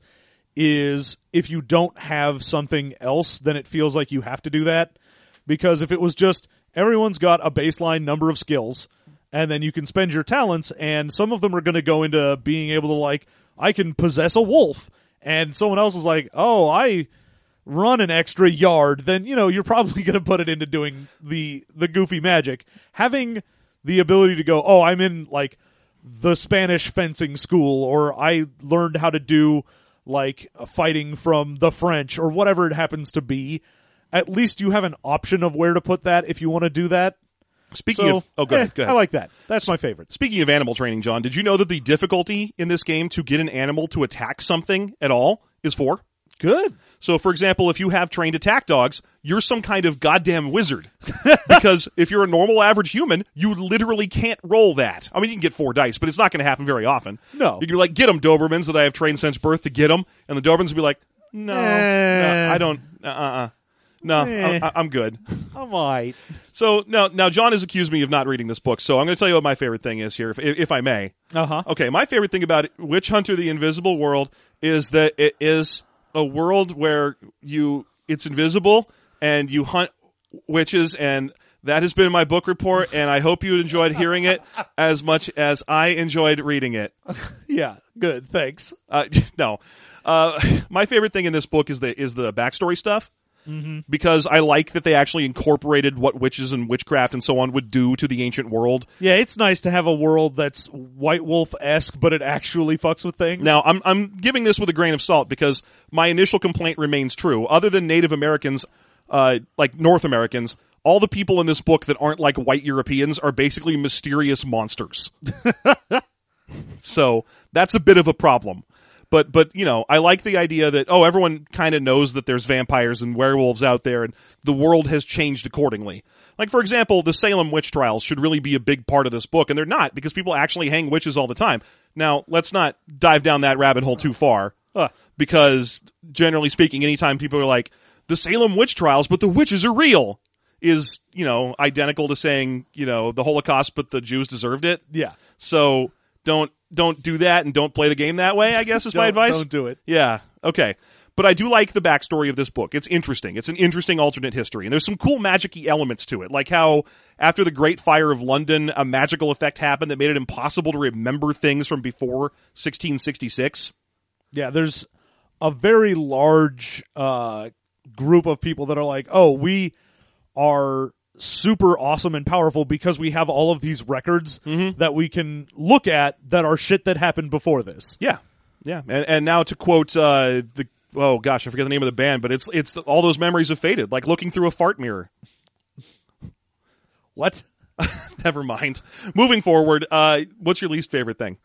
is if you don't have something else, then it feels like you have to do that. Because if it was just everyone's got a baseline number of skills, and then you can spend your talents, and some of them are going to go into being able to, like, I can possess a wolf, and someone else is like, oh, I run an extra yard, then, you know, you're probably going to put it into doing the the goofy magic. Having the ability to go, oh, I'm in, like, the Spanish fencing school, or I learned how to do, like, fighting from the French, or whatever it happens to be. At least you have an option of where to put that if you want to do that. Speaking So, of oh, go ahead, eh, go ahead. I like that. That's my favorite. Speaking of animal training, John, did you know that the difficulty in this game to get an animal to attack something at all is four? Good. So, for example, if you have trained attack dogs, you're some kind of goddamn wizard. Because if you're a normal average human, you literally can't roll that. I mean, you can get four dice, but it's not going to happen very often. No. You can, like, get them Dobermans that I have trained since birth to get them, and the Dobermans will be like, no, Eh. no I don't, uh-uh. No, Eh. I, I'm good. I might. So, now, now, John has accused me of not reading this book, so I'm going to tell you what my favorite thing is here, if, if I may. Uh-huh. Okay, my favorite thing about Witch Hunter: The Invisible World is that it is a world where you it's invisible and you hunt witches, and that has been my book report, and I hope you enjoyed hearing it as much as I enjoyed reading it. Yeah, good. Thanks. Uh, no. Uh, my favorite thing in this book is the is the backstory stuff. Mm-hmm. Because I like that they actually incorporated what witches and witchcraft and so on would do to the ancient world. Yeah, it's nice to have a world that's White Wolf-esque, but it actually fucks with things. Now, I'm I'm giving this with a grain of salt because my initial complaint remains true. Other than Native Americans, uh, like North Americans, all the people in this book that aren't like white Europeans are basically mysterious monsters. So that's a bit of a problem. But, but you know, I like the idea that, oh, everyone kind of knows that there's vampires and werewolves out there, and the world has changed accordingly. Like, for example, the Salem witch trials should really be a big part of this book, and they're not, because people actually hang witches all the time. Now, let's not dive down that rabbit hole too far, uh, because, generally speaking, anytime people are like, the Salem witch trials, but the witches are real, is, you know, identical to saying, you know, the Holocaust, but the Jews deserved it. Yeah. So, don't don't do that and don't play the game that way, I guess is my advice. Don't do it. Yeah, okay. But I do like the backstory of this book. It's interesting. It's an interesting alternate history. And there's some cool magic-y elements to it, like how after the Great Fire of London, a magical effect happened that made it impossible to remember things from before sixteen sixty-six. Yeah, there's a very large uh, group of people that are like, oh, we are super awesome and powerful because we have all of these records mm-hmm. that we can look at that are shit that happened before this. Yeah, yeah. And, and now to quote uh, the oh gosh, I forget the name of the band, but it's it's all those memories have faded, like looking through a fart mirror. What? Never mind. Moving forward, uh, what's your least favorite thing?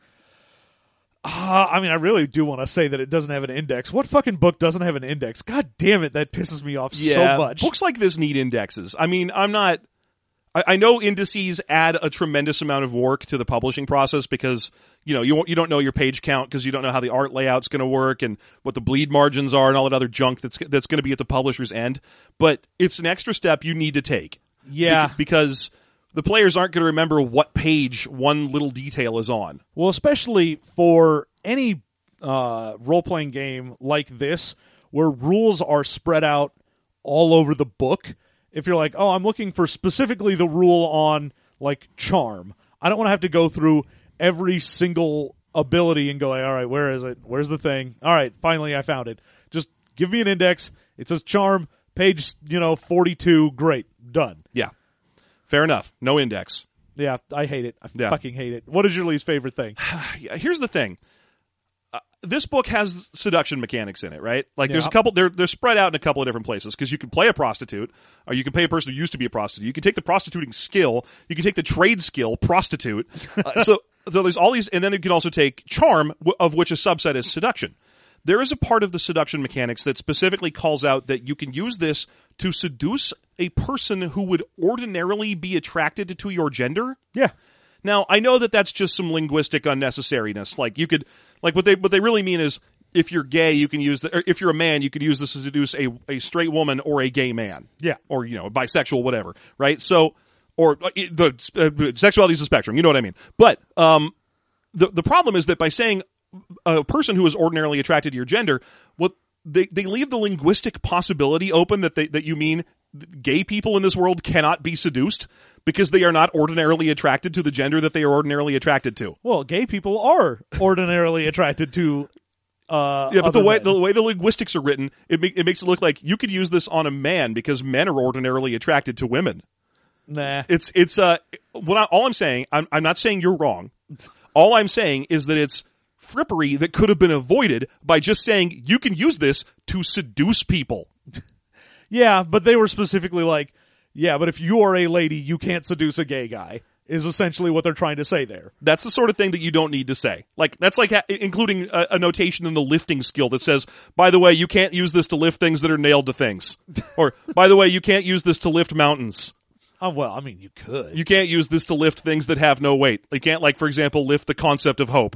Uh, I mean, I really do want to say that it doesn't have an index. What fucking book doesn't have an index? God damn it, that pisses me off yeah, so much. Books like this need indexes. I mean, I'm not... I, I know indices add a tremendous amount of work to the publishing process because, you know, you you don't know your page count because you don't know how the art layout's going to work and what the bleed margins are and all that other junk that's that's going to be at the publisher's end. But it's an extra step you need to take. Yeah. Be- because... the players aren't going to remember what page one little detail is on. Well, especially for any uh, role-playing game like this, where rules are spread out all over the book. If you're like, oh, I'm looking for specifically the rule on, like, charm. I don't want to have to go through every single ability and go, like, all right, where is it? Where's the thing? All right, finally I found it. Just give me an index. It says charm, page, you know, forty-two. Great. Done. Yeah. Fair enough. No index. Yeah, I hate it. I yeah. fucking hate it. What is your least favorite thing? Here's the thing. Uh, this book has seduction mechanics in it, right? Like, yeah. there's a couple. They're they're spread out in a couple of different places because you can play a prostitute, or you can pay a person who used to be a prostitute. You can take the prostituting skill. You can take the trade skill, prostitute. Uh, so so there's all these, and then you can also take charm, of which a subset is seduction. There is a part of the seduction mechanics that specifically calls out that you can use this to seduce a person who would ordinarily be attracted to your gender. Yeah. Now, I know that that's just some linguistic unnecessariness. Like, you could, like, what they what they really mean is, if you're gay, you can use the, or if you're a man, you could use this to seduce a, a straight woman or a gay man. Yeah. Or, you know, bisexual, whatever, right? So, or uh, the uh, sexuality is a spectrum, you know what I mean? But um, the the problem is that by saying a person who is ordinarily attracted to your gender, what they they leave the linguistic possibility open that they that you mean gay people in this world cannot be seduced because they are not ordinarily attracted to the gender that they are ordinarily attracted to. Well, gay people are ordinarily attracted to uh yeah, but the way men. the way the linguistics are written, it make, it makes it look like you could use this on a man because men are ordinarily attracted to women. Nah. It's it's uh what I, all I'm saying, I'm I'm not saying you're wrong. All I'm saying is that it's frippery that could have been avoided by just saying you can use this to seduce people. Yeah, but they were specifically like, yeah, but if you are a lady, you can't seduce a gay guy, is essentially what they're trying to say there. That's the sort of thing that you don't need to say. Like, that's like ha- including a, a notation in the lifting skill that says, by the way, you can't use this to lift things that are nailed to things. Or, by the way, you can't use this to lift mountains. Oh, well, I mean, you could. You can't use this to lift things that have no weight. You can't, like, for example, lift the concept of hope.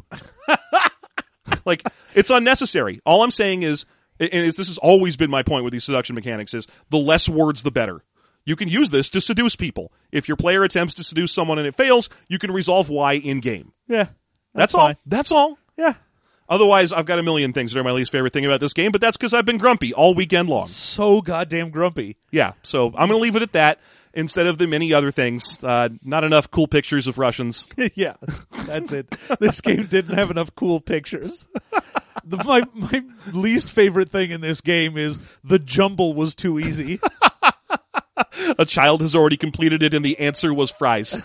Like, it's unnecessary. All I'm saying is, and this has always been my point with these seduction mechanics, is the less words, the better. You can use this to seduce people. If your player attempts to seduce someone and it fails, you can resolve why in-game. Yeah. That's, That's all. fine. That's all. Yeah. Otherwise, I've got a million things that are my least favorite thing about this game, but that's because I've been grumpy all weekend long. So goddamn grumpy. Yeah, so I'm going to leave it at that instead of the many other things. Uh, not enough cool pictures of Russians. Yeah, that's it. This game didn't have enough cool pictures. The, my my least favorite thing in this game is the jumble was too easy. A child has already completed it, and the answer was fries.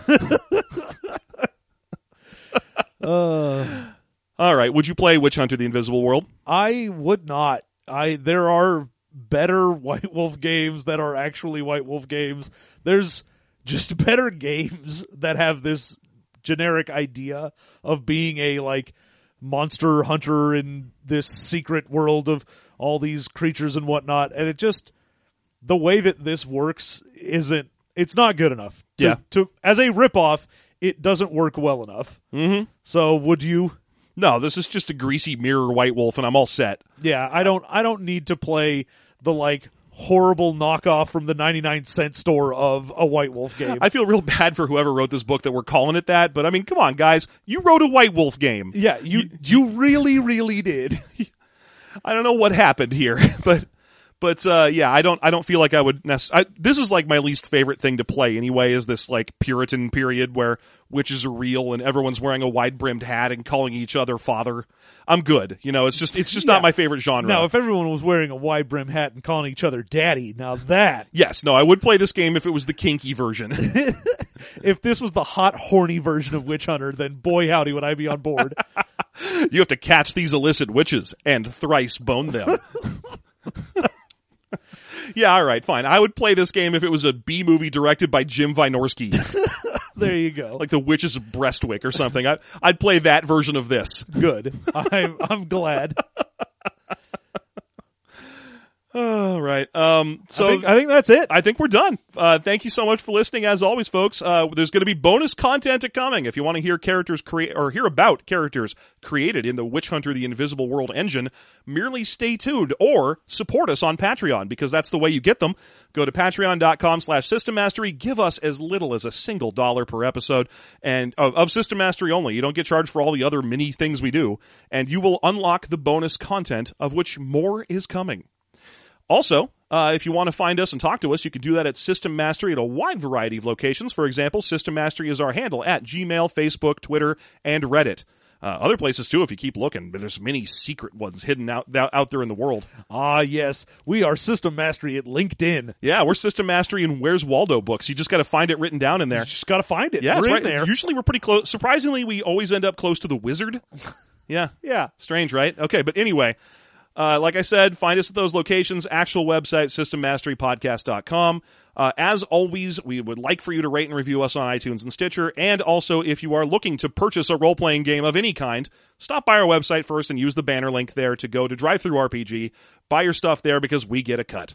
uh, All right, would you play Witch Hunter: The Invisible World? I would not. I there are better White Wolf games that are actually White Wolf games. There's just better games that have this generic idea of being a like monster hunter in this secret world of all these creatures and whatnot, and it just the way that this works isn't it's not good enough. To, Yeah. to as a ripoff, it doesn't work well enough. Mm-hmm. So would you? No, this is just a greasy mirror White Wolf, and I'm all set. Yeah, I don't I don't need to play the like horrible knockoff from the ninety-nine cent store of a White Wolf game. I feel real bad for whoever wrote this book that we're calling it that, but I mean, come on, guys. You wrote a White Wolf game. yeah, you you really really did. I don't know what happened here, but but uh, yeah, I don't I don't feel like I would necessarily. This is like my least favorite thing to play anyway. Is this like Puritan period where witches are real and everyone's wearing a wide brimmed hat and calling each other father? I'm good. You know, it's just it's just Yeah. not my favorite genre. Now, if everyone was wearing a wide brim hat and calling each other daddy, now that yes, no, I would play this game if it was the kinky version. if this was the hot horny version of Witch Hunter, then boy howdy would I be on board. You have to catch these illicit witches and thrice bone them. Yeah, all right, fine. I would play this game if it was a B movie directed by Jim Wynorski, There you go. like The Witches of Brestwick or something. I, I'd play that version of this. Good. I'm I'm glad. All right. Um, so I think, I think that's it. I think we're done. Uh, thank you so much for listening. As always, folks, uh, there's going to be bonus content coming. If you want to hear characters create or hear about characters created in the Witch Hunter: The Invisible World engine, merely stay tuned or support us on Patreon, because that's the way you get them. Go to patreon.com slash System Mastery. Give us as little as a single dollar per episode, and uh, of System Mastery only. You don't get charged for all the other mini things we do, and you will unlock the bonus content, of which more is coming. Also, uh, if you want to find us and talk to us, you can do that at System Mastery at a wide variety of locations. For example, System Mastery is our handle at Gmail, Facebook, Twitter, and Reddit. Uh, other places, too, if you keep looking. But there's many secret ones hidden out, out there in the world. Ah, yes. We are System Mastery at LinkedIn. Yeah, we're System Mastery in Where's Waldo books. You just got to find it written down in there. You just got to find it. Yeah, We're it's in right there. Usually we're pretty close. Surprisingly, we always end up close to the wizard. Yeah, Yeah. strange, right? Okay, but anyway, uh, like I said, find us at those locations. Actual website, system mastery podcast dot com. Uh, as always, we would like for you to rate and review us on iTunes and Stitcher. And also, if you are looking to purchase a role-playing game of any kind, stop by our website first and use the banner link there to go to Drive-Thru R P G. Buy your stuff there because we get a cut.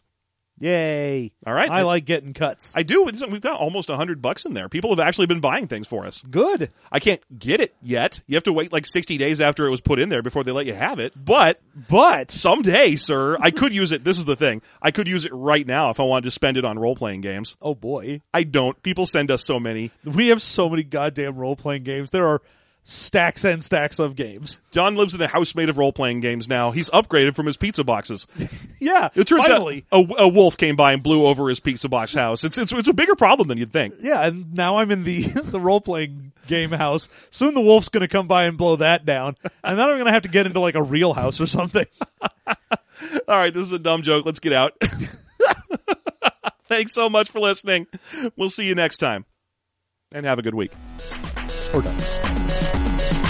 Yay. All right. I like getting cuts. I do. We've got almost one hundred bucks in there. People have actually been buying things for us. Good. I can't get it yet. You have to wait like sixty days after it was put in there before they let you have it. But But someday, sir, I could use it. This is the thing. I could use it right now if I wanted to spend it on role-playing games. oh boy, I don't. People send us so many. we have so many goddamn role-playing games. There are stacks and stacks of games. John lives in a house made of role-playing games now. He's upgraded from his pizza boxes. Yeah. It turns finally. out a, a wolf came by and blew over his pizza box house. It's, it's, it's a bigger problem than you'd think. Yeah, and now I'm in the the role-playing game house. Soon the wolf's going to come by and blow that down. And then I'm going to have to get into like a real house or something. All right, this is a dumb joke. Let's get out. Thanks so much for listening. We'll see you next time. And have a good week. Or not.